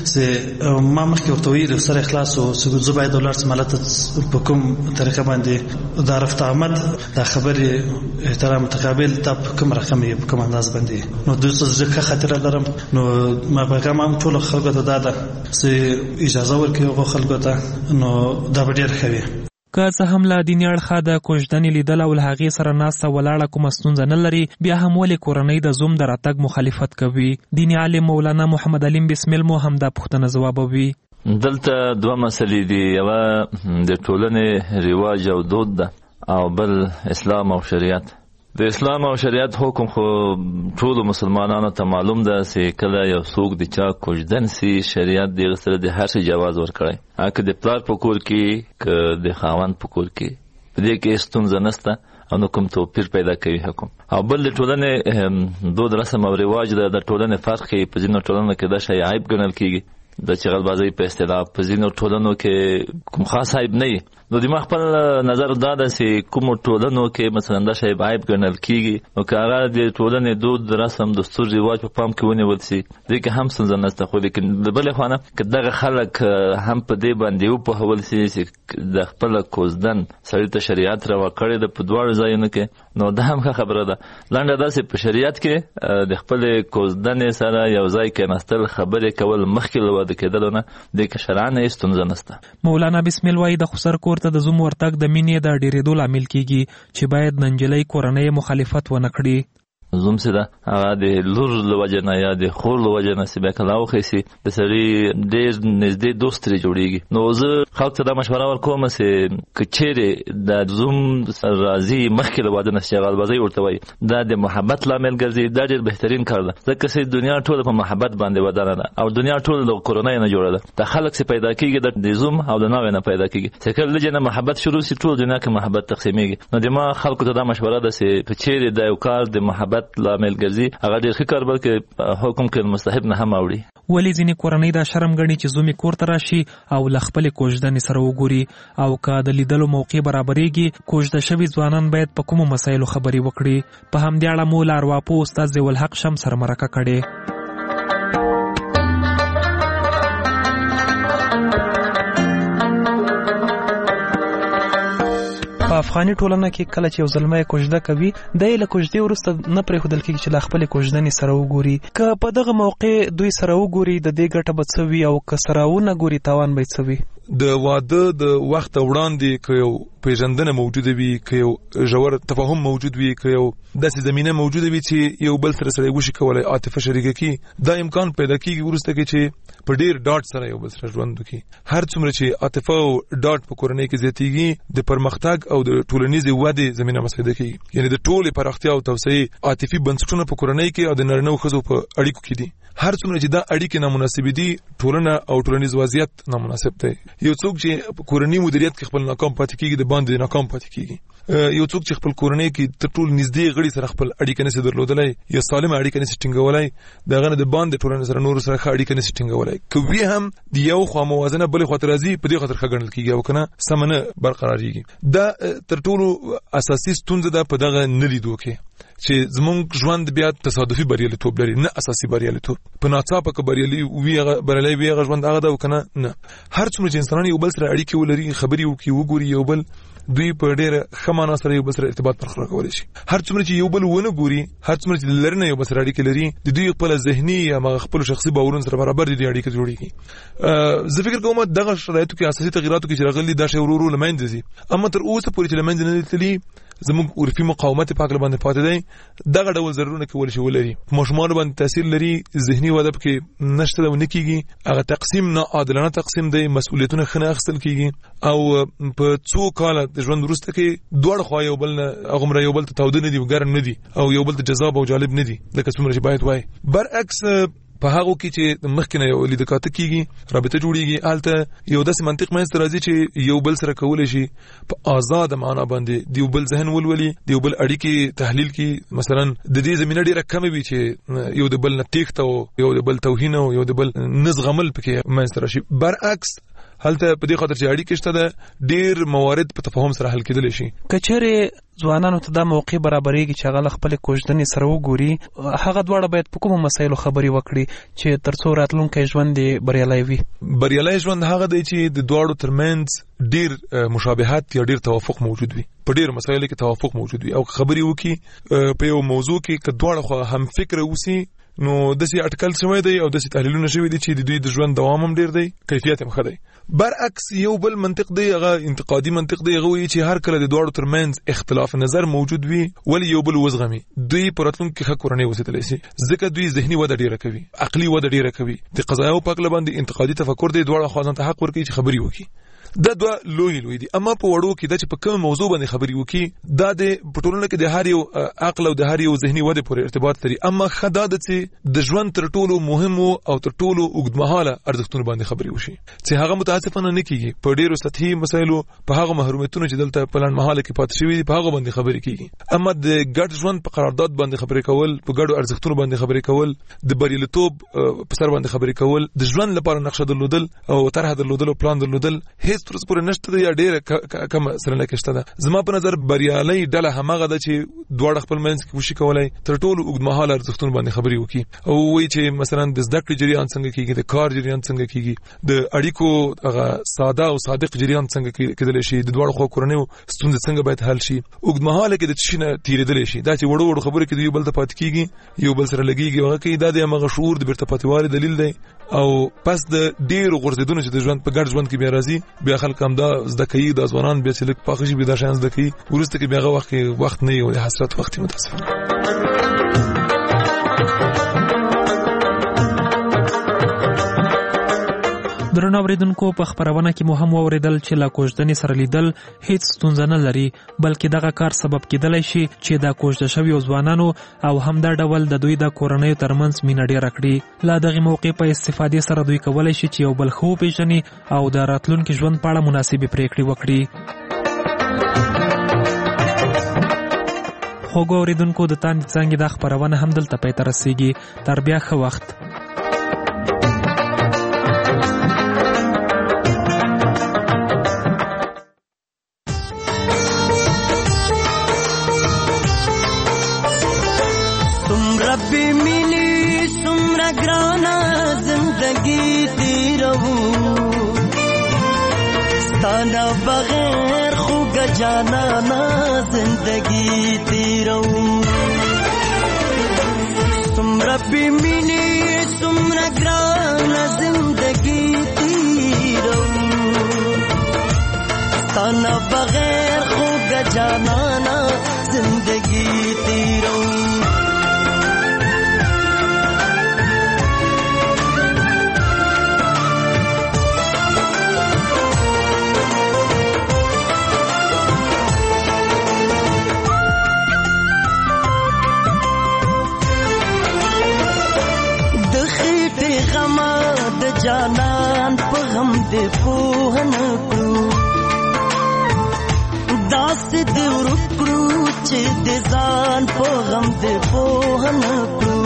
چې ما مخکې ورته ویلي سره اخلاص و چې زه باید ولاړ شم هلته په کوم طریقه باندې د رفت آمد دا خبرې احترام متقابل دا په کوم رقم یې په کوم انداز باندې، نو دوی څه زه ښه خاطره لرم. نو ما پیغام هم ټولو خلکو ته دا ده چې اجازه ورکړي هغو خلکو ته، نو دا به ډېر ښه وي. که څه هم له دیني اړخه د کوژدنې لیدل او له هغې سره ناسته ولاړه کومه ستونزه نه لري، بیا هم ولې کورنۍ د زوم د راتګ مخالفت کوي؟ دیني عالم مولانا محمد علیم بسمل مو هم دا پوښتنه ځوابوي. دلته دوه مسلې دي، یوه د ټولنې رواج او دود ده او بل اسلام او شریعت. د اسلام او شریعت حکم خو ټولو مسلمانانو ته معلوم ده چې کله یو څوک د چا کوژدن سي شریعت دغه سره د هر شي جواز ورکړی، که د پلار په کور کې که د خاوند په کور کې، په دې کې ستونزه نشته او نه کوم توپیر پیدا کوي حکم. او بل د ټولنې دود رسم او رواج ده، د ټولنې فرق په ځینو ټولنو کې دا شی عیب ګڼل کېږي، د چغلبازۍ په اصطلاح په ځینو ټولنو کې کوم خاص عیب نه وي. نو د ما خپل نظر دا ده چې کومو ټولنو کې مثلا دا شی عیب ګڼل کېږي، نو که هغه د ټولنې دود رسم دستور رواج په پام کې ونیول سي دې کې هم ستونزه نشته. خو لیکن د بلې خوا نه که دغه خلک هم په دې باندې وپوهول سي چې د خپله کوژدن سړي ته شریعت روا کړې ده په دواړو ځایونو کې، نو دا هم خبره ده. لنډه داسې په شریعت کې د خپل کوزدنې سره یو ځای کېناستل خبرې کول مخکې له واده کېدلو نه د کې شرعاً هېڅ ستونزه نشته. مولانا بسمیل وایي د خسر کور ته د زوم ورتګ د مینې د ډېرېدو لامل کیږي چې باید د نجلۍ کورنۍ مخالفت ونه کړي. زوم چې ده هغه د لور له وجې نه یا د خور له وجې نه چې بیا کله وخیسي د سړي ډېر نږدې دوست ترې جوړېږي. نو زه خلک ته دا مشوره ورکوم چې که چیرې د زوم راځي مخکې له واده نه چې غالبازۍ ورته وایي دا د محبت لامل ګرځي، دا ډېر بهترین کار ده ځکه چې دنیا ټوله په محبت باندې ودانه ده او دنیا ټوله د کورنۍ نه جوړه ده. د خلک چې پیدا کېږي د زوم او د ناوې نه پیدا کېږي چې کله لږ نه محبت شروع شي ټول دنیا کې محبت تقسیمېږي. نو د ما خلکو ته دا مشوره ده چې که چیرې دا یو کار د محبت لامل ګرځي هغه ډېر ښه کار بلکې حکم کې مستحب نه هم اوړي. ولې ځینې کورنۍ دا شرم ګڼي چې زوم یې کور ته راشي او له خپلې کوژدنې سره وګوري او که د لیدلو موقع برابرېږي کوژده شوي ځوانان باید په کومو مسایلو خبرې وکړي. په همدې اړه مو له ارواپوه استاد ضیاءالحق شمس سره مرکه کړې. په افغاني ټولنه کې کله چې یو زلمی کوژده کوي دی له کوژدې وروسته نه پرېښودل کېږي چې له خپلې کوژدنې سره وګوري. که په دغه موقع دوی سره وګوري د دې ګټه به څه وي او که سره ونه ګوري تاوان به یې څه وي؟ د واده د وخت وړاندې که یو پیژندنه موجوده وي، که یو ژور تفاهم موجود وي، که یو داسې زمینه موجوده وي چې یو بل سره سره وشي کولی عاطفه شریکه کړي، دا امکان پیدا کېږي وروسته کې چې په ډېر ډاډ سره یو بل سره ژوند وکړي. هر څومره چې عاطفه او ډاډ په کورنۍ کې زیاتېږي د پرمختګ او د ټولنیزې ودې زمینه مساعده کېږي. یعنې د ټولې پراختیا او توسعې عاطفي بنسټونه په کورنۍ کې او د نارینه او ښځو په اړیکو کې دي. هر څومره چې دا اړیکې نامناسبې دي ټولنه او ټولنیز وضعیت نامناسب دی. یو څوک چې کورنۍ مدیریت کې خپل ناکام پاتې کېږي د باندې ناکام پاتې کېږي. یو څوک چې خپل کورنۍ کې تر ټولو نږدې غړي سره خپل اړیکه نشي درلودلی یا سالمه اړیکه نشي ټینګولی د هغه نه د باندې ټولنې سره نورو سره ښه اړیکه نشي ټینګولی. که وي هم د یو خوا موازنه بلې خوا ته راځي په دې خاطر ښه ګڼل کېږي او که نه سمه نه برقرارېږي. دا تر ټولو اساسي ستونزه ده په دغه نه لیدو کې چې زمونږ ژوند بیا تصادفي بریالیتوب لري نه اساسي بریالیتوب. په ناڅاپه که بریالي وي هغه بریالی وي هغه ژوند هغه ده او که نه نه. هر څومره چې انسانان یو بل سره اړیکې ولري خبرې وکړي وګوري یو بل دوی په ډېره ښه معنا سره یو بل سره ارتباط برقرار کولی شي. هر څومره چې یو بل ونه ګوري هر څومره چې لرې نه یو بل سره اړیکې لري د دوی خپله ذهني یا خپلو شخصي باورونو سره برابر دي دوی اړیکې جوړېږي. زه فکر کوم دغه شرایطو کې اساسي تغیراتو کې چې راغلي دا شی ورو ورو له منځه ځي. اما تر اوسه پورې چې له منځه نه دي تللي زموږ عرفي مقاومت په هکله باندې پاتې دی. دغه ډول ضررونه کولی شي ولري ماشومانو باندې تاثیر لري، ذهني وده پکې نشته ده او نه کېږي. هغه تقسیم نه عادلانه تقسیم دی، مسؤلیتونه ښه نه اخیستل کېږي او په څو کاله د ژوند وروسته کې دواړه خوا یو بل نه هغومره یو بل ته تاوده نه دي ګرم نه دي او یو بل ته جذاب او جالب نه دي لکه څومره چې باید وایي. برعکس په هغو کې چې مخکې نه یو لیدکاته کېږي رابطه جوړېږي هلته یو داسې منطق منځته راځي چې یو بل سره کولی شي په آزاده معنا باندې د یو بل ذهن ولولي، د یو بل اړیکې تحلیل کړي. مثلا د دې زمینه ډېره کمه وي چې یو د بل نه تېښته او یو د بل توهین او یو د بل نه زغمل پکې منځته راشي. برعکس هلته په دې خاطر چې اړیکې شته ده ډېر موارد په تفاهم سره حل کېدلی شي. که چیرې ځوانانو ته دا موقع برابرېږي چې هغه له خپلې کوژدنې سره وګوري هغه دواړه باید په کومو مسایلو خبرې وکړي چې تر څو راتلونکی ژوند یې بریالی وي؟ بریالی ژوند هغه دی چې د دواړو ترمنځ ډېر مشابهت یا ډېر توافق موجود وي، په ډېرو مسایلو کې توافق موجود وي او خبرې وکړي په یو موضوع کې که دواړه خوا هم فکره اوسي نو داسې اټکل شوی دی او داسې تحلیلونه شوي دي چې د دوی د ژوند دوام هم ډېر دی، کیفیت هم ښه دی. برعکس یو بل منطق دی هغه انتقادي منطق دی، هغه وایي چې هر کله د دواړو ترمنځ اختلاف نظر موجود وي ولې یو بل وزغمي دوی په راتلونکي کې ښه کورنۍ اوسېدلی شي ځکه دوی ذهني وده ډېره کوي، عقلي وده ډېره کوي. د قضایاو په هکله باندې انتقادي تفکر دی، دواړه خوا ځان ته حق ورکوي چې خبرې وکړي. دا دوه لوی لوی دي. اما په وړو کې دا چې په کوم موضوع باندې خبرې وکړي دا د په ټولنه کې د هر یو عقل او د هر یو ذهني وده پورې ارتباط لري. اما ښه دا ده چې د ژوند تر ټولو مهمو او تر ټولو اوږدمهاله ارزښتونو باندې خبرې وشي چې هغه متاسفانه نه کېږي. په ډېرو سطحي مسایلو په هغه محرومیتونو چې دلته په لنډمهاله کې پاتې شوي دي په هغه باندې خبرې کېږي. اما د ګډ ژوند په قرارداد باندې خبرې کول، په ګډو ارزښتونو باندې خبرې کول، د بریالیتوب په سر باندې خبرې کول، د ژوند لپاره نقشه درلودل او طرحه درلودل او پلان درلودل، هیڅ اوس تر پورې نشته یا ډېره کم سره نه کېشته ده. زما په نظر بریالۍ ډله هماغه ده چې دواړه خپل منځ کې وشي کولای تر ټولو اوږدمهاله ارزښتونو باندې خبرې وکړي او وایي چې مثلا د زده کړې جریان څنګه کېږي، د کار جریان څنګه کېږي، د اړیکو هغه ساده او صادق جریان څنګه کېدلی شي، د دواړو خوا کورنیو ستونزې څنګه باید حل شي. اوږدمهاله کې د څه شي نه تېرېدلی شي. دا چې وړو وړو خبرې کې د یو بل ته پاتې کېږي، یو بل سره لګېږي، هغه کوي دا د هماغه شعور د بیرته پاتېوالي دلیل دی. او پس د ډېرو غورځېدونو چې د ژوند په ګډ ژوند کې بیا راځي، بیا خلک همدا زده کوي، دا ځوانان بیا چې لږ پاخه شي بیا دا شیان زده کوي، وروسته کې بیا هغه وخت کې وخت نه وي او د حسرت وخت وي متاسفانه. درنو اوریدونکو په خبرونه کې مو هم واوریدل چې لا کوژدنې سره لیدل هیڅ ستونزه نه لري، بلکې دغه کار سبب کېدلی شي چې د کوژده شویو ځوانانو او همدا ډول د دوی د کورنیو ترمنځ مینه ډېره کړي. له دغې موقع په استفادې سره دوی کولی شي چې یو بل ښه وپېژني او د راتلونکي ژوند په اړه مناسبې پرېکړې وکړي. خوږو اوریدونکو د تاندې څانګې دا خپرونه هم دلته پای ته رسېږي. تر بیا ښه وخت. बगैर खुग जाना ना जिंदगी तेरो सुमरा भी मिली सुमरा ग्राना जिंदगी तेरो ताना बगैर खुग जाना ना जिंदगी तेरो جانان په غم دې پوهن کړو داسې دې ورکړو چې دې ځان په غم دې پوهن کړو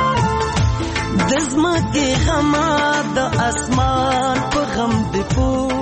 د ځمکې غم د اسمان په غم دې پوهن